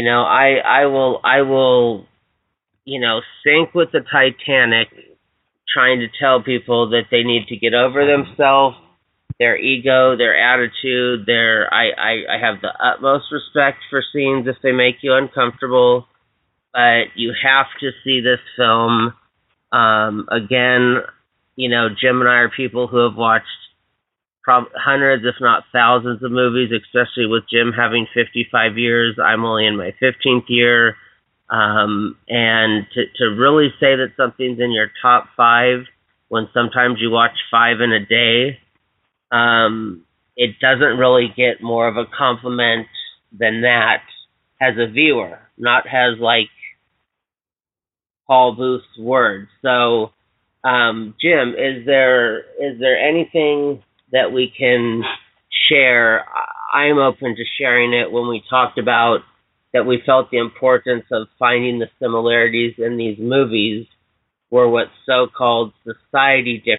I will sink with the Titanic, trying to tell people that they need to get over themselves, their ego, their attitude. I have the utmost respect for scenes if they make you uncomfortable, but you have to see this film. Again, Jim and I are people who have watched hundreds, if not thousands, of movies, especially with Jim having 55 years. I'm only in my 15th year. And to really say that something's in your top 5 when sometimes you watch 5 in a day, it doesn't really get more of a compliment than that as a viewer, not as like Paul Booth's words. So, Jim, is there anything that we can share? I'm open to sharing it. When we talked about that, we felt the importance of finding the similarities in these movies were what so-called society differences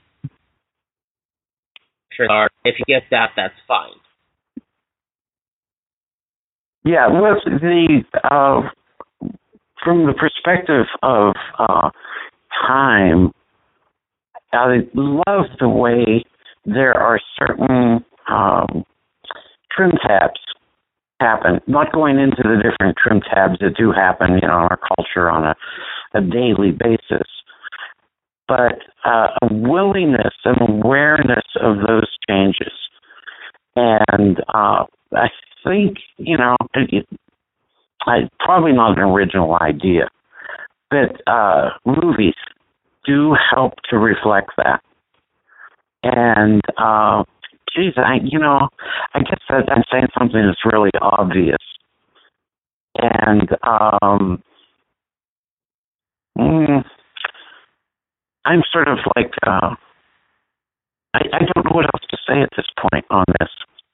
are. If you get that, that's fine. Yeah, well, from the perspective of time, I love the way there are certain trim tabs happen. Not going into the different trim tabs that do happen, in our culture on a daily basis, but a willingness and awareness of those changes. And I think, probably not an original idea, but movies do help to reflect that. And, I guess that I'm saying something that's really obvious. And I'm sort of like, I don't know what else to say at this point on this.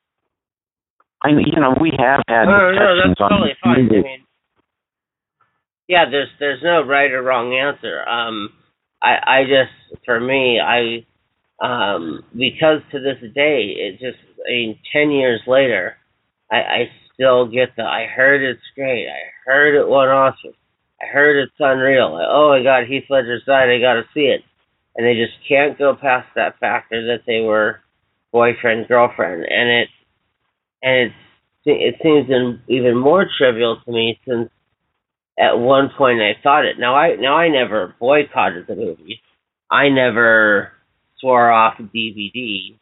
We have had discussions that's totally fine. Movies. I mean, yeah, there's no right or wrong answer. I just, for me, because to this day, 10 years later, I still get I heard it's great. I heard it won Oscars. I heard it's unreal. Oh my God, Heath Ledger's died. I got to see it. And they just can't go past that factor that they were boyfriend, girlfriend. And it seems even more trivial to me, since at one point I thought it. Now I never boycotted the movie. I never swore off DVD.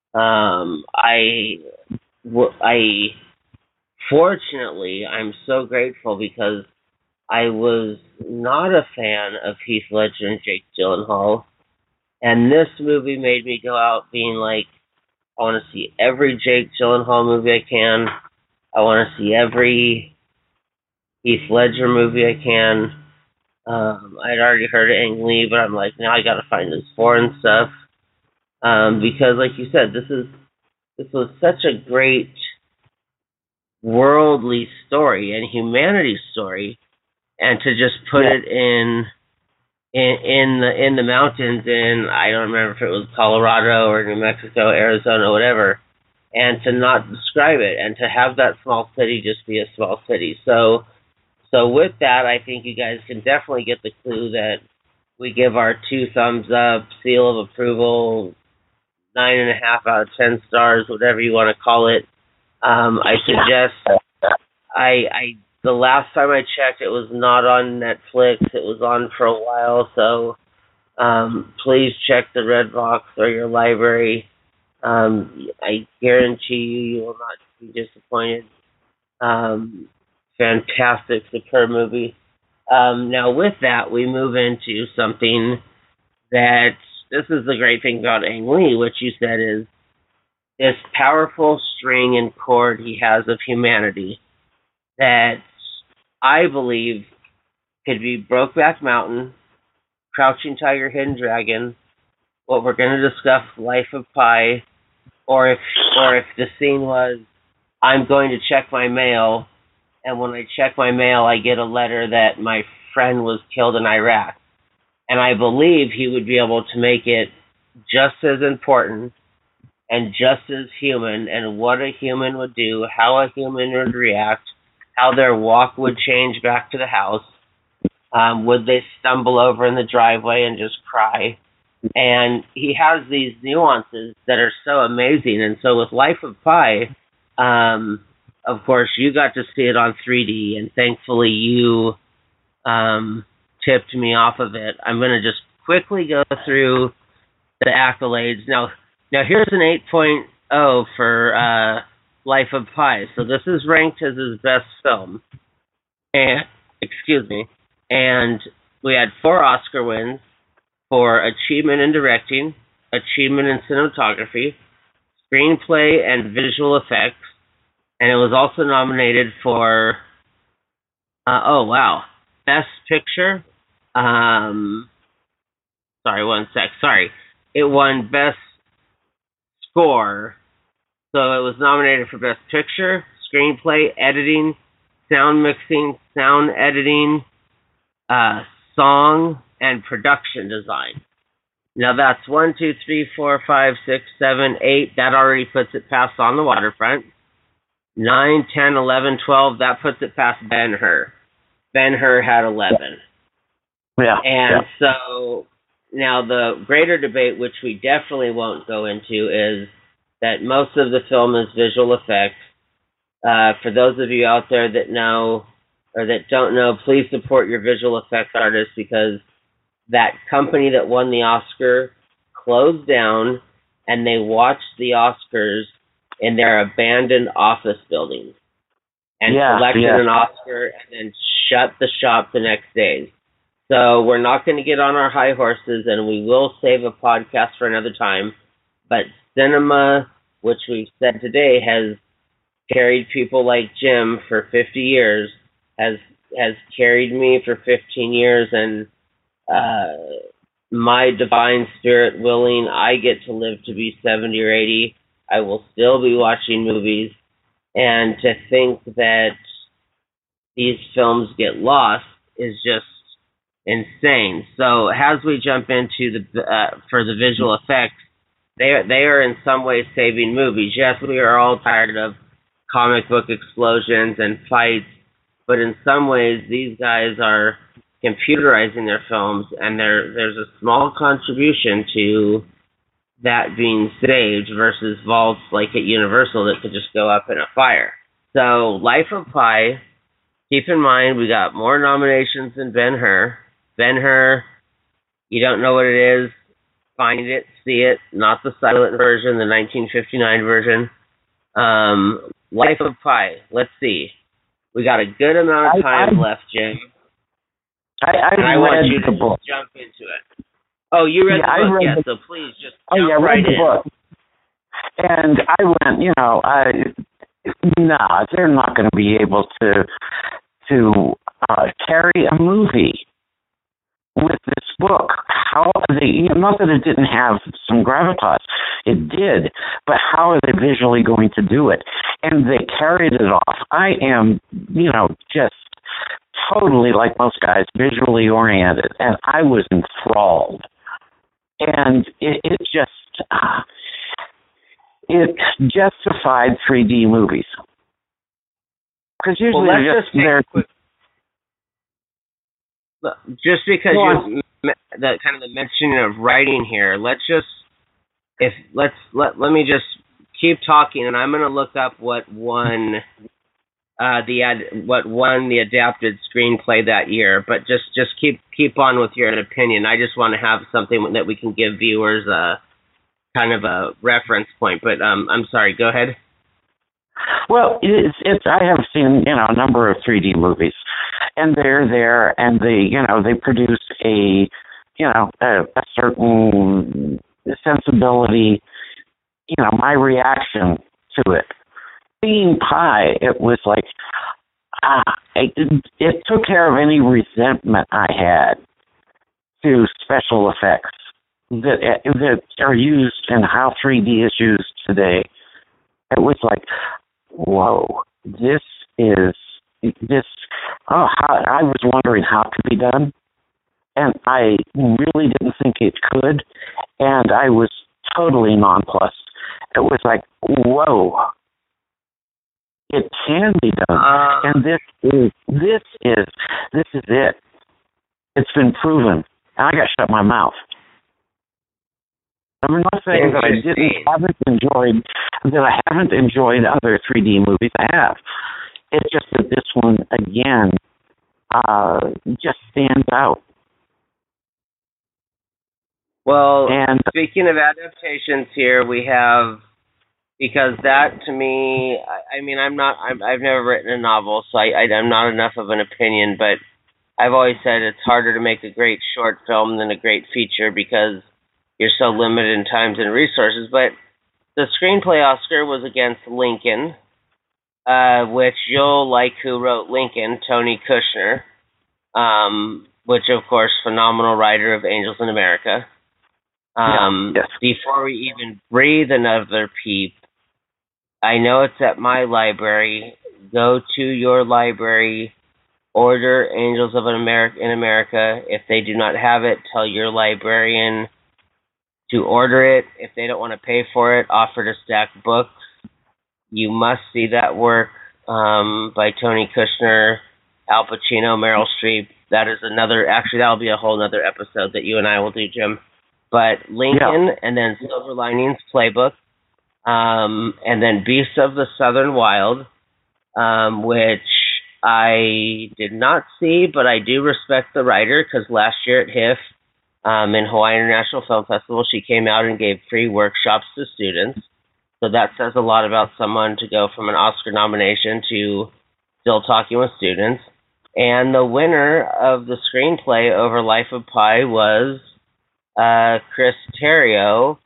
Fortunately, I'm so grateful, because I was not a fan of Heath Ledger and Jake Gyllenhaal, and this movie made me go out being like, I want to see every Jake Gyllenhaal movie I can. I want to see every Heath Ledger movie I can. I'd already heard of Ang Lee, but I'm like, now I got to find his foreign stuff, because, like you said, this was such a great worldly story and humanity story, and to just put it in the mountains in, I don't remember if it was Colorado or New Mexico, Arizona, whatever, and to not describe it, and to have that small city just be a small city. So with that, I think you guys can definitely get the clue that we give our 2 thumbs up, seal of approval, 9.5 out of 10 stars, whatever you want to call it. I suggest, the last time I checked, it was not on Netflix. It was on for a while, so please check the Redbox or your library. I guarantee you will not be disappointed. Fantastic, superb movie. Now, with that, we move into something that, this is the great thing about Ang Lee, which you said is this powerful string and chord he has of humanity that I believe could be Brokeback Mountain, Crouching Tiger, Hidden Dragon, what we're going to discuss, Life of Pi, or if the scene was, I'm going to check my mail, and when I check my mail, I get a letter that my friend was killed in Iraq. And I believe he would be able to make it just as important and just as human, and what a human would do, how a human would react, how their walk would change back to the house. Would they stumble over in the driveway and just cry? And he has these nuances that are so amazing. And so with Life of Pi, of course, you got to see it on 3D, and thankfully you tipped me off of it. I'm going to just quickly go through the accolades. Now here's an 8.0 for Life of Pi. So this is ranked as his best film. And we had 4 Oscar wins for Achievement in Directing, Achievement in Cinematography, Screenplay, and Visual Effects. And it was also nominated for, Best Picture. It won Best Score. So it was nominated for Best Picture, Screenplay, Editing, Sound Mixing, Sound Editing, Song, and Production Design. Now that's 1, 2, 3, 4, 5, 6, 7, 8. That already puts it past On the Waterfront. 9, 10, 11, 12. That puts it past Ben-Hur. Ben-Hur had 11. Yeah. And so now the greater debate, which we definitely won't go into, is that most of the film is visual effects. For those of you out there that know or that don't know, please support your visual effects artists, because that company that won the Oscar closed down and they watched the Oscars in their abandoned office buildings and collected an Oscar and then shut the shop the next day. So we're not going to get on our high horses, and we will save a podcast for another time. But cinema, which we've said today, has carried people like Jim for 50 years, has carried me for 15 years, and my divine spirit willing, I get to live to be 70 or 80. I will still be watching movies, and to think that these films get lost is just insane. So as we jump into for the visual effects, they are in some ways saving movies. Yes, we are all tired of comic book explosions and fights, but in some ways these guys are computerizing their films, and there's a small contribution to that being saved versus vaults like at Universal that could just go up in a fire. So Life of Pi, keep in mind we got more nominations than Ben-Hur. Ben-Hur, you don't know what it is, find it, see it, not the silent version, the 1959 version. Life of Pi, let's see. We got a good amount of time left, Jim. I want you to jump into it. Oh, you read the book, yes, so please just jump right in. The book. And I went, they're not going to be able to carry a movie with this book. How are they, not that it didn't have some gravitas, it did, but how are they visually going to do it? And they carried it off. I am, just totally, like most guys, visually oriented, and I was enthralled. And it justified 3D movies. Because usually just because the kind of the mentioning of writing here, let me just keep talking, and I'm going to look up what won the adapted screenplay that year. But just keep on with your opinion. I just want to have something that we can give viewers kind of a reference point. But I'm sorry. Go ahead. Well, I have seen a number of 3D movies, and they're there, and they produce a certain sensibility. My reaction to it. Seeing Pi, it was like it took care of any resentment I had to special effects that are used and how 3D is used today. It was like, whoa, I was wondering how it could be done, and I really didn't think it could, and I was totally nonplussed. It was like, whoa, it can be done, and this is it. It's been proven. And I got to shut my mouth. I'm not saying that I haven't enjoyed other 3D movies. I have. It's just that this one, again, just stands out. Well, and speaking of adaptations here, we have, because that to me, I mean, I've never written a novel, so I'm not enough of an opinion, but I've always said it's harder to make a great short film than a great feature because you're so limited in times and resources. But the screenplay Oscar was against Lincoln, which you'll like who wrote Lincoln, Tony Kushner, which, of course, phenomenal writer of Angels in America. Yes. Before we even breathe another peep, I know it's at my library. Go to your library, order Angels in America. If they do not have it, tell your librarian to order it. If they don't want to pay for it, offer to stack books. You must see that work by Tony Kushner, Al Pacino, Meryl Streep. That is that'll be a whole other episode that you and I will do, Jim. But Lincoln, and then Silver Linings Playbook, and then Beasts of the Southern Wild, which I did not see, but I do respect the writer, because last year at HIF, in Hawaii International Film Festival, she came out and gave free workshops to students. So that says a lot about someone to go from an Oscar nomination to still talking with students. And the winner of the screenplay over Life of Pi was Chris Terrio,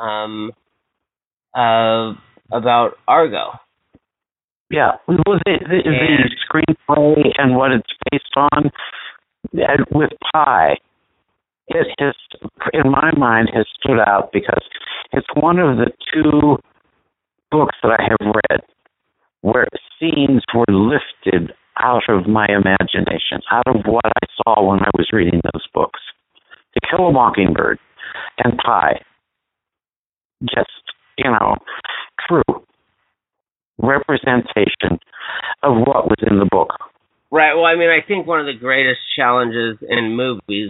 about Argo. Yeah, well, the screenplay and what it's based on with Pi, it has, in my mind, has stood out because it's one of the two books that I have read where scenes were lifted out of my imagination, out of what I saw when I was reading those books. To Kill a Mockingbird and Pi, just, true representation of what was in the book. Right. Well, I mean, I think one of the greatest challenges in movies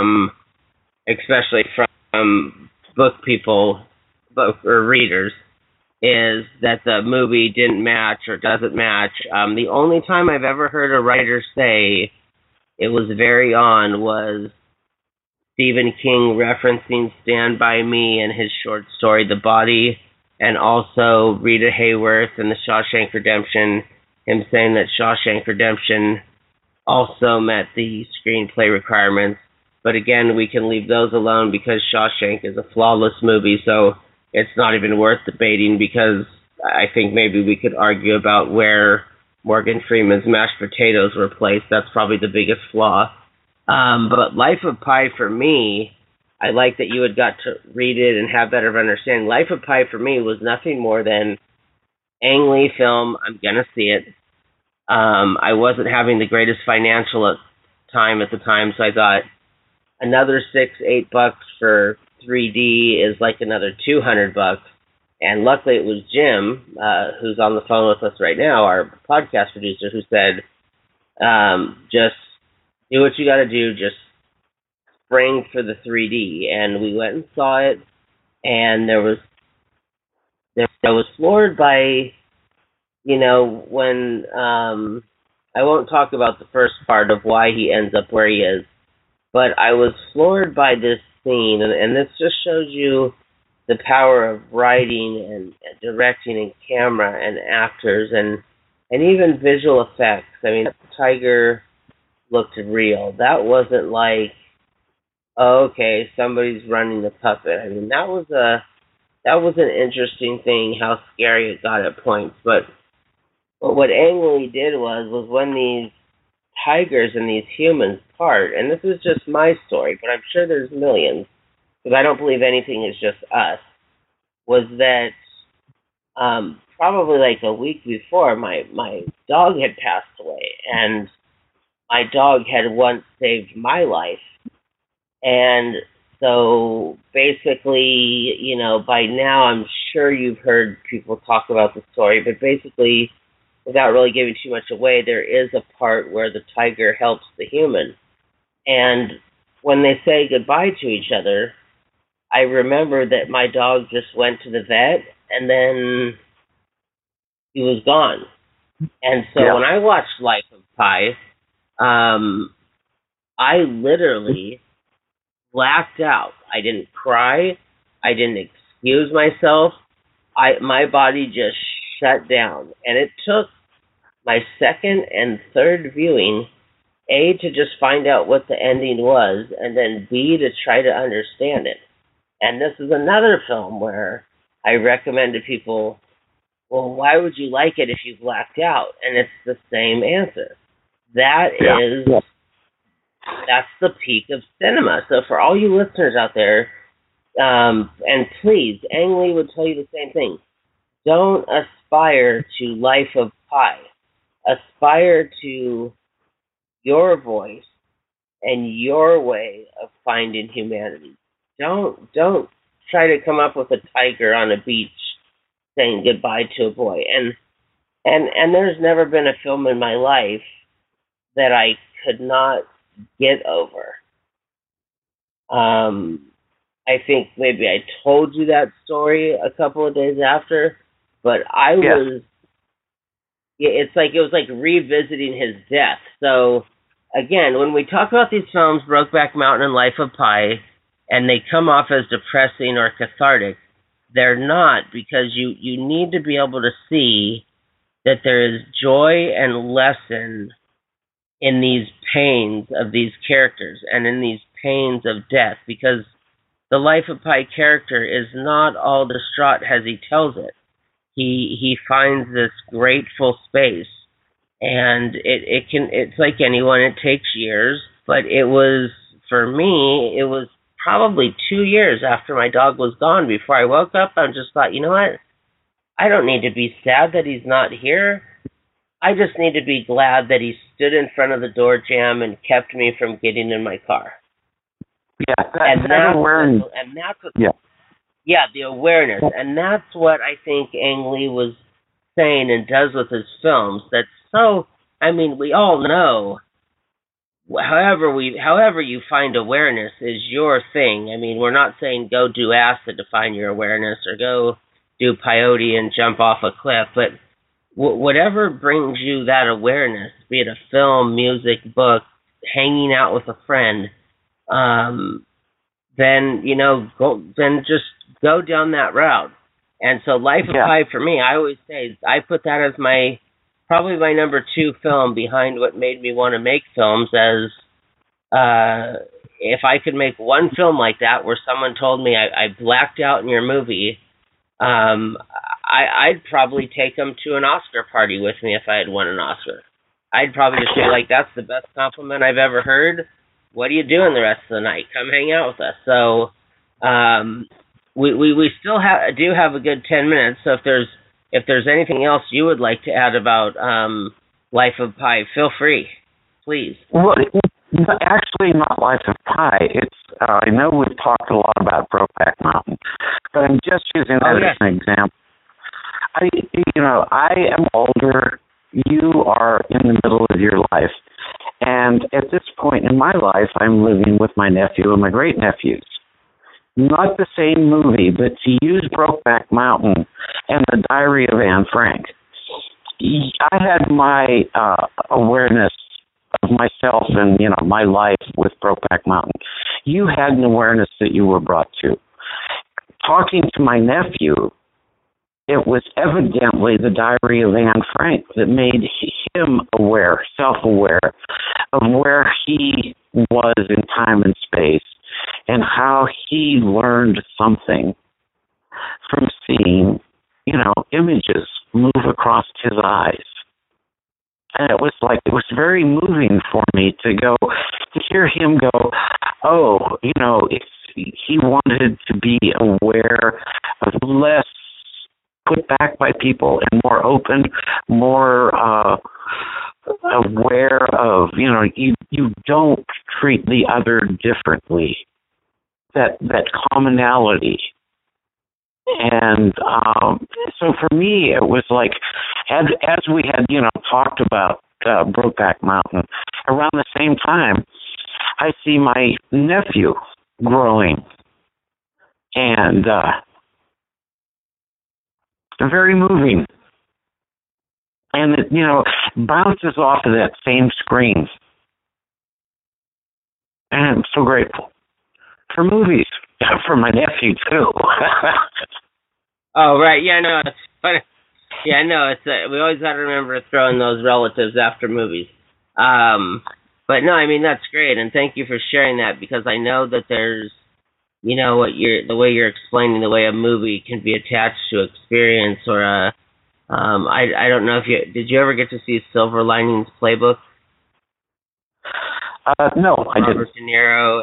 especially from book people, or readers, is that the movie didn't match or doesn't match. The only time I've ever heard a writer say it was very on was Stephen King referencing Stand By Me and his short story, The Body, and also Rita Hayworth and The Shawshank Redemption, him saying that Shawshank Redemption also met the screenplay requirements. But again, we can leave those alone because Shawshank is a flawless movie, so it's not even worth debating, because I think maybe we could argue about where Morgan Freeman's mashed potatoes were placed. That's probably the biggest flaw. But Life of Pi, for me, I like that you had got to read it and have better understanding. Life of Pi, for me, was nothing more than Ang Lee film. I'm going to see it. I wasn't having the greatest financial time at the time, so I thought another $6-8 for 3D is like another $200. And luckily it was Jim, who's on the phone with us right now, our podcast producer, who said, just do what you got to do, just spring for the 3D. And we went and saw it, and I was floored by, when, I won't talk about the first part of why he ends up where he is, but I was floored by this scene, and this just shows you the power of writing and directing and camera and actors and even visual effects. I mean, the tiger looked real. That wasn't like, okay, somebody's running the puppet. I mean, that was an interesting thing, how scary it got at points. But what Ang Lee did was when these tigers and these humans part, and this is just my story, but I'm sure there's millions, because I don't believe anything is just us, was that probably like a week before, my dog had passed away, and my dog had once saved my life. And so basically, by now I'm sure you've heard people talk about the story, but basically, without really giving too much away, there is a part where the tiger helps the human. And when they say goodbye to each other, I remember that my dog just went to the vet and then he was gone. And so when I watched Life of Pi, I literally blacked out. I didn't cry. I didn't excuse myself. My body just shut down. And it took my second and third viewing, A, to just find out what the ending was, and then B, to try to understand it. And this is another film where I recommend to people, well, why would you like it if you blacked out? And it's the same answer. That's the peak of cinema. So for all you listeners out there, and please, Ang Lee would tell you the same thing. Don't aspire to Life of Pi. Aspire to your voice and your way of finding humanity. Don't try to come up with a tiger on a beach saying goodbye to a boy. And there's never been a film in my life that I could not get over. I think maybe I told you that story a couple of days after, but I was. It was like revisiting his death. So again, when we talk about these films, Brokeback Mountain and Life of Pi, and they come off as depressing or cathartic, they're not, because you need to be able to see that there is joy and lesson in these pains of these characters and in these pains of death, because the Life of Pi character is not all distraught as he tells it. He finds this grateful space, and it's like anyone, it takes years, but it was, for me, it was probably 2 years after my dog was gone before I woke up. I just thought, you know what? I don't need to be sad that he's not here. I just need to be glad that he stood in front of the door jamb and kept me from getting in my car. The awareness. And that's what I think Ang Lee was saying and does with his films. That's so, I mean, we all know, however you find awareness is your thing. I mean, we're not saying go do acid to find your awareness or go do peyote and jump off a cliff, but whatever brings you that awareness, be it a film, music, book, hanging out with a friend, then just go down that route. And so Life of Pi, for me, I always say, I put that as probably my number 2 film behind what made me want to make films, as if I could make one film like that where someone told me I blacked out in your movie, I'd probably take them to an Oscar party with me if I had won an Oscar. I'd probably just be like, that's the best compliment I've ever heard. What are you doing the rest of the night? Come hang out with us. So we still do have a good 10 minutes. So if there's anything else you would like to add about Life of Pi, feel free, please. Well, actually, not Life of Pi. It's I know we've talked a lot about Brokeback Mountain, but I'm just using that as an example. I am older. You are in the middle of your life. And at this point in my life, I'm living with my nephew and my great-nephews. Not the same movie, but to use Brokeback Mountain and The Diary of Anne Frank, I had my awareness of myself and, my life with Brokeback Mountain. You had an awareness that you were brought to. Talking to my nephew, it was evidently The Diary of Anne Frank that made him aware, self-aware of where he was in time and space and how he learned something from seeing, images move across his eyes. And it was very moving for me to hear him go, he wanted to be aware of less put back by people and more open, more aware of, you don't treat the other differently. That commonality. And so for me, it was like, as we had, talked about Brokeback Mountain, around the same time, I see my nephew growing. and very moving. And it, bounces off of that same screen. And I'm so grateful for movies, for my nephew too. Oh, right. Yeah, no, it's funny. Yeah, no, it's we always got to remember to throw in those relatives after movies. But no, I mean that's great, and thank you for sharing that, because I know that there's, the way you're explaining the way a movie can be attached to experience, or I don't know if did you ever get to see Silver Linings Playbook? No, I didn't. Robert De Niro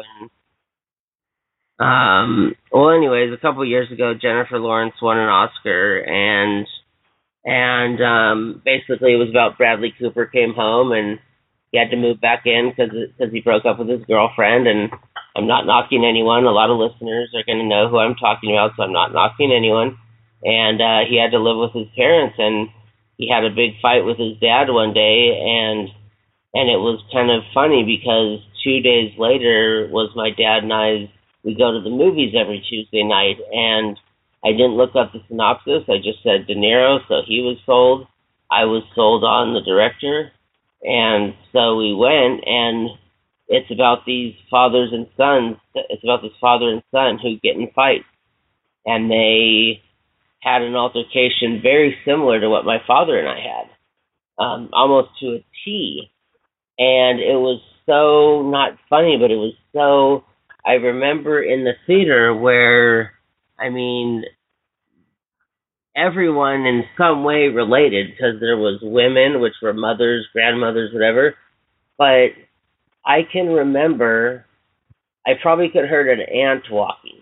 and well, anyways, a couple of years ago, Jennifer Lawrence won an Oscar, and basically it was about Bradley Cooper came home and he had to move back in because he broke up with his girlfriend. And I'm not knocking anyone. A lot of listeners are going to know who I'm talking about, so I'm not knocking anyone. And he had to live with his parents, and he had a big fight with his dad one day, and it was kind of funny because 2 days later was my dad and we go to the movies every Tuesday night, and I didn't look up the synopsis. I just said De Niro, so he was sold. I was sold on the director, and so we went, and it's about these fathers and sons. It's about this father and son who get in fights, and they had an altercation very similar to what my father and I had, almost to a T. And it was so not funny, but it was so. I remember in the theater where, I mean, everyone in some way related, because there was women, which were mothers, grandmothers, whatever. But I can remember, I probably could have heard an ant walking.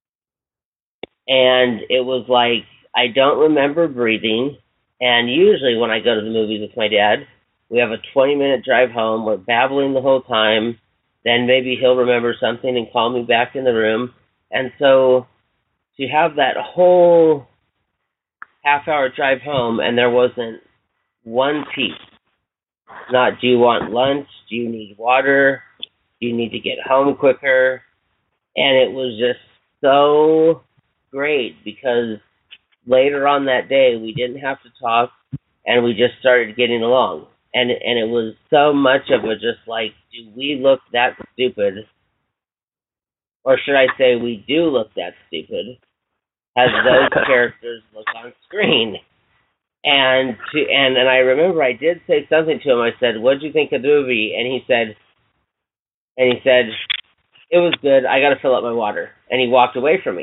And it was like, I don't remember breathing. And usually when I go to the movies with my dad, we have a 20-minute drive home. We're babbling the whole time. Then maybe he'll remember something and call me back in the room. And so to have that whole half-hour drive home and there wasn't one piece, not do you want lunch, do you need water, do you need to get home quicker, and it was just so great because later on that day we didn't have to talk and we just started getting along. And it was so much of a just like, do we look that stupid? Or should I say we do look that stupid as those characters look on screen? And I remember I did say something to him. I said, "What did you think of the movie?" And he said, "It was good. I got to fill up my water." And he walked away from me.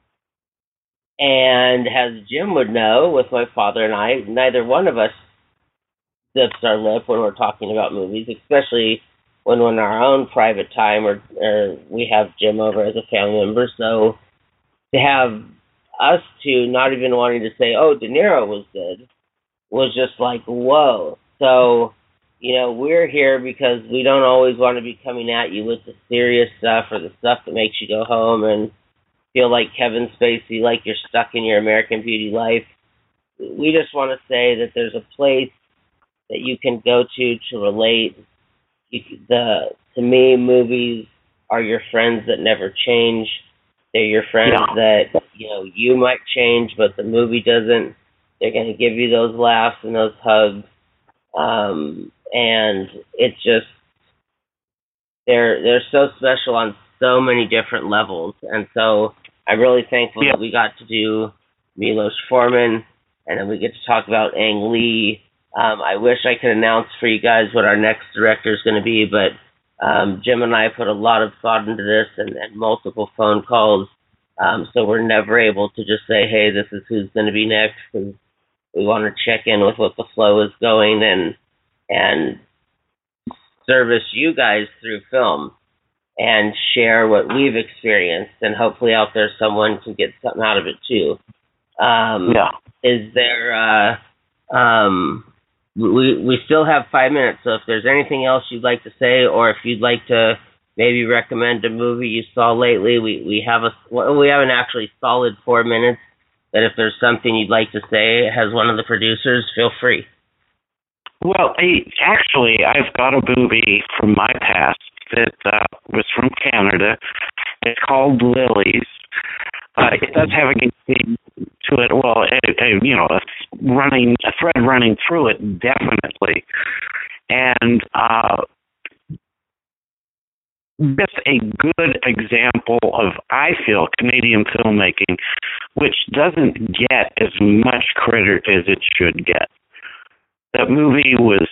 And as Jim would know, with my father and I, neither one of us zips our lip when we're talking about movies, especially when we're in our own private time or we have Jim over as a family member. So to have us two not even wanting to say, "Oh, De Niro was good," was just like, whoa. So, we're here because we don't always want to be coming at you with the serious stuff or the stuff that makes you go home and feel like Kevin Spacey, like you're stuck in your American Beauty life. We just want to say that there's a place that you can go to relate. To me, movies are your friends that never change. They're your friends that, you might change, but the movie doesn't. They're going to give you those laughs and those hugs. And it's just, they're so special on so many different levels. And so I'm really thankful that we got to do Milos Forman, and then we get to talk about Ang Lee. I wish I could announce for you guys what our next director is going to be, but Jim and I put a lot of thought into this and multiple phone calls, so we're never able to just say, hey, this is who's going to be next, because we want to check in with what the flow is going and service you guys through film and share what we've experienced, and hopefully out there someone can get something out of it too. Is there... We still have 5 minutes, so if there's anything else you'd like to say, or if you'd like to maybe recommend a movie you saw lately, we have an actually solid 4 minutes. That if there's something you'd like to say as one of the producers, feel free. Well, I've got a movie from my past that was from Canada. It's called Lilies. It does have a theme to it. Well, a thread running through it, definitely. And just a good example of, I feel, Canadian filmmaking, which doesn't get as much credit as it should get. That movie was,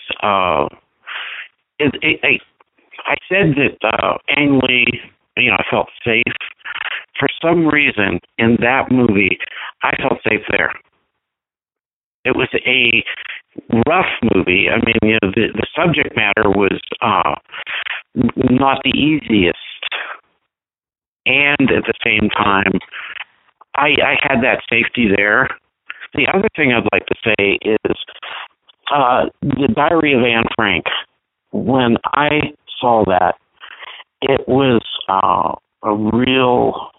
I said that Ang Lee, I felt safe. For some reason, in that movie, I felt safe there. It was a rough movie. I mean, the subject matter was not the easiest, and at the same time, I had that safety there. The other thing I'd like to say is the Diary of Anne Frank. When I saw that, it was a real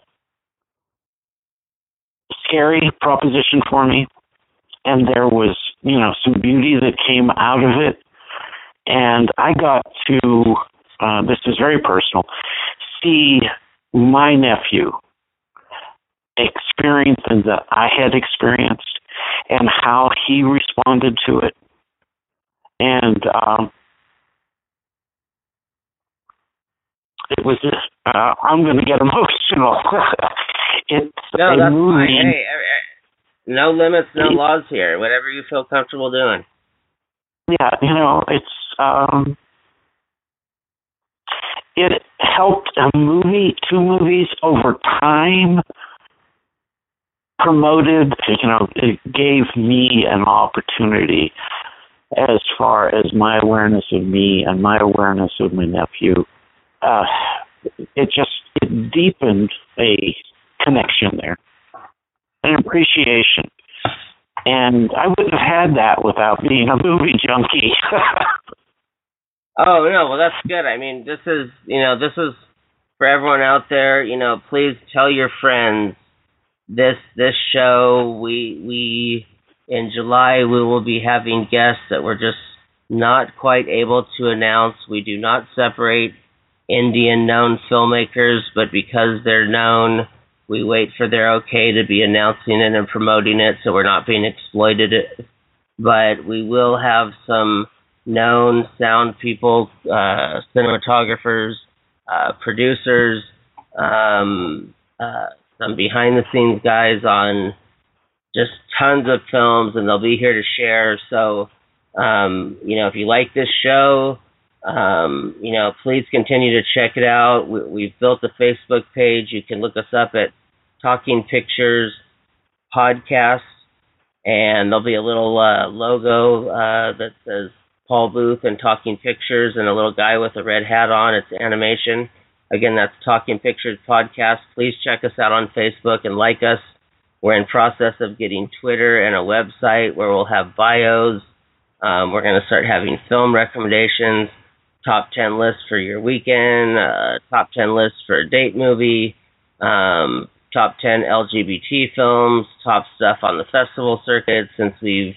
scary proposition for me, and there was, some beauty that came out of it, and I got to, this is very personal, see my nephew experience things that I had experienced and how he responded to it. And it was just, I'm going to get emotional. It's no, that's movie. Fine. Hey, no limits, no laws here. Whatever you feel comfortable doing. Yeah, it's it helped a movie, 2 movies over time, promoted, it gave me an opportunity as far as my awareness of me and my awareness of my nephew. It deepened a connection there, an appreciation. And I wouldn't have had that without being a movie junkie. Oh, no, well, that's good. I mean, this is for everyone out there, please tell your friends this show. We in July, we will be having guests that we're just not quite able to announce. We do not separate Indian known filmmakers, but because they're known, we wait for their okay to be announcing it and promoting it, so we're not being exploited. But we will have some known sound people, cinematographers, producers, some behind-the-scenes guys on just tons of films, and they'll be here to share. So, if you like this show, please continue to check it out. We've built a Facebook page. You can look us up at Talking Pictures Podcast, and there'll be a little logo that says Paul Booth and Talking Pictures and a little guy with a red hat on. It's animation. Again, that's Talking Pictures Podcast. Please check us out on Facebook and like us. We're in process of getting Twitter and a website where we'll have bios. We're going to start having film recommendations, top 10 lists for your weekend, top 10 lists for a date movie, top 10 LGBT films, top stuff on the festival circuit. Since we've,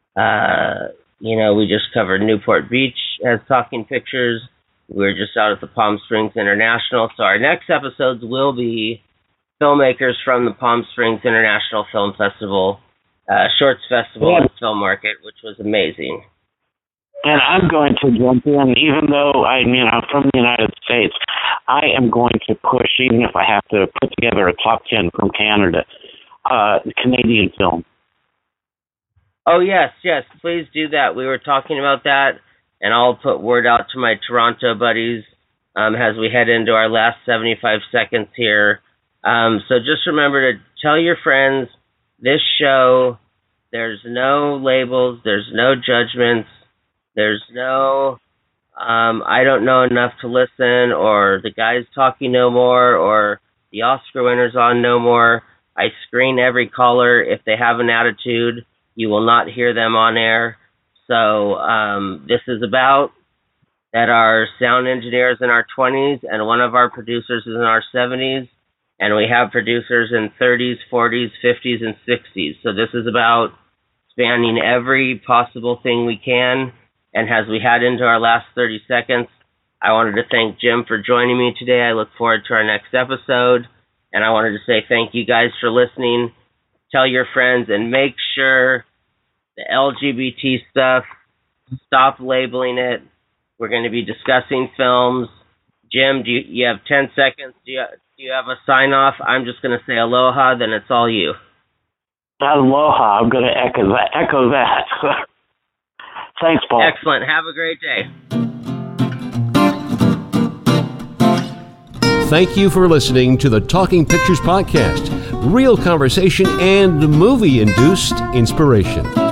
we just covered Newport Beach as Talking Pictures. We're just out at the Palm Springs International. So our next episodes will be filmmakers from the Palm Springs International Film Festival, Shorts Festival and Film Market, which was amazing. And I'm going to jump in, even though I'm from the United States, I am going to push, even if I have to put together a top 10 from Canada, Canadian film. Oh, yes, please do that. We were talking about that, and I'll put word out to my Toronto buddies as we head into our last 75 seconds here. So just remember to tell your friends this show, there's no labels, there's no judgments, there's no, I don't know enough to listen, or the guys talking no more, or the Oscar winners on no more. I screen every caller. If they have an attitude, you will not hear them on air. So this is about that our sound engineer is in our 20s, and one of our producers is in our 70s, and we have producers in 30s, 40s, 50s, and 60s. So this is about spanning every possible thing we can. And as we head into our last 30 seconds, I wanted to thank Jim for joining me today. I look forward to our next episode. And I wanted to say thank you guys for listening. Tell your friends, and make sure the LGBT stuff, stop labeling it. We're going to be discussing films. Jim, do you have 10 seconds? Do you have a sign-off? I'm just going to say aloha, then it's all you. Aloha. I'm going to echo that. Thanks, Paul. Excellent. Have a great day. Thank you for listening to the Talking Pictures Podcast. Real conversation and movie-induced inspiration.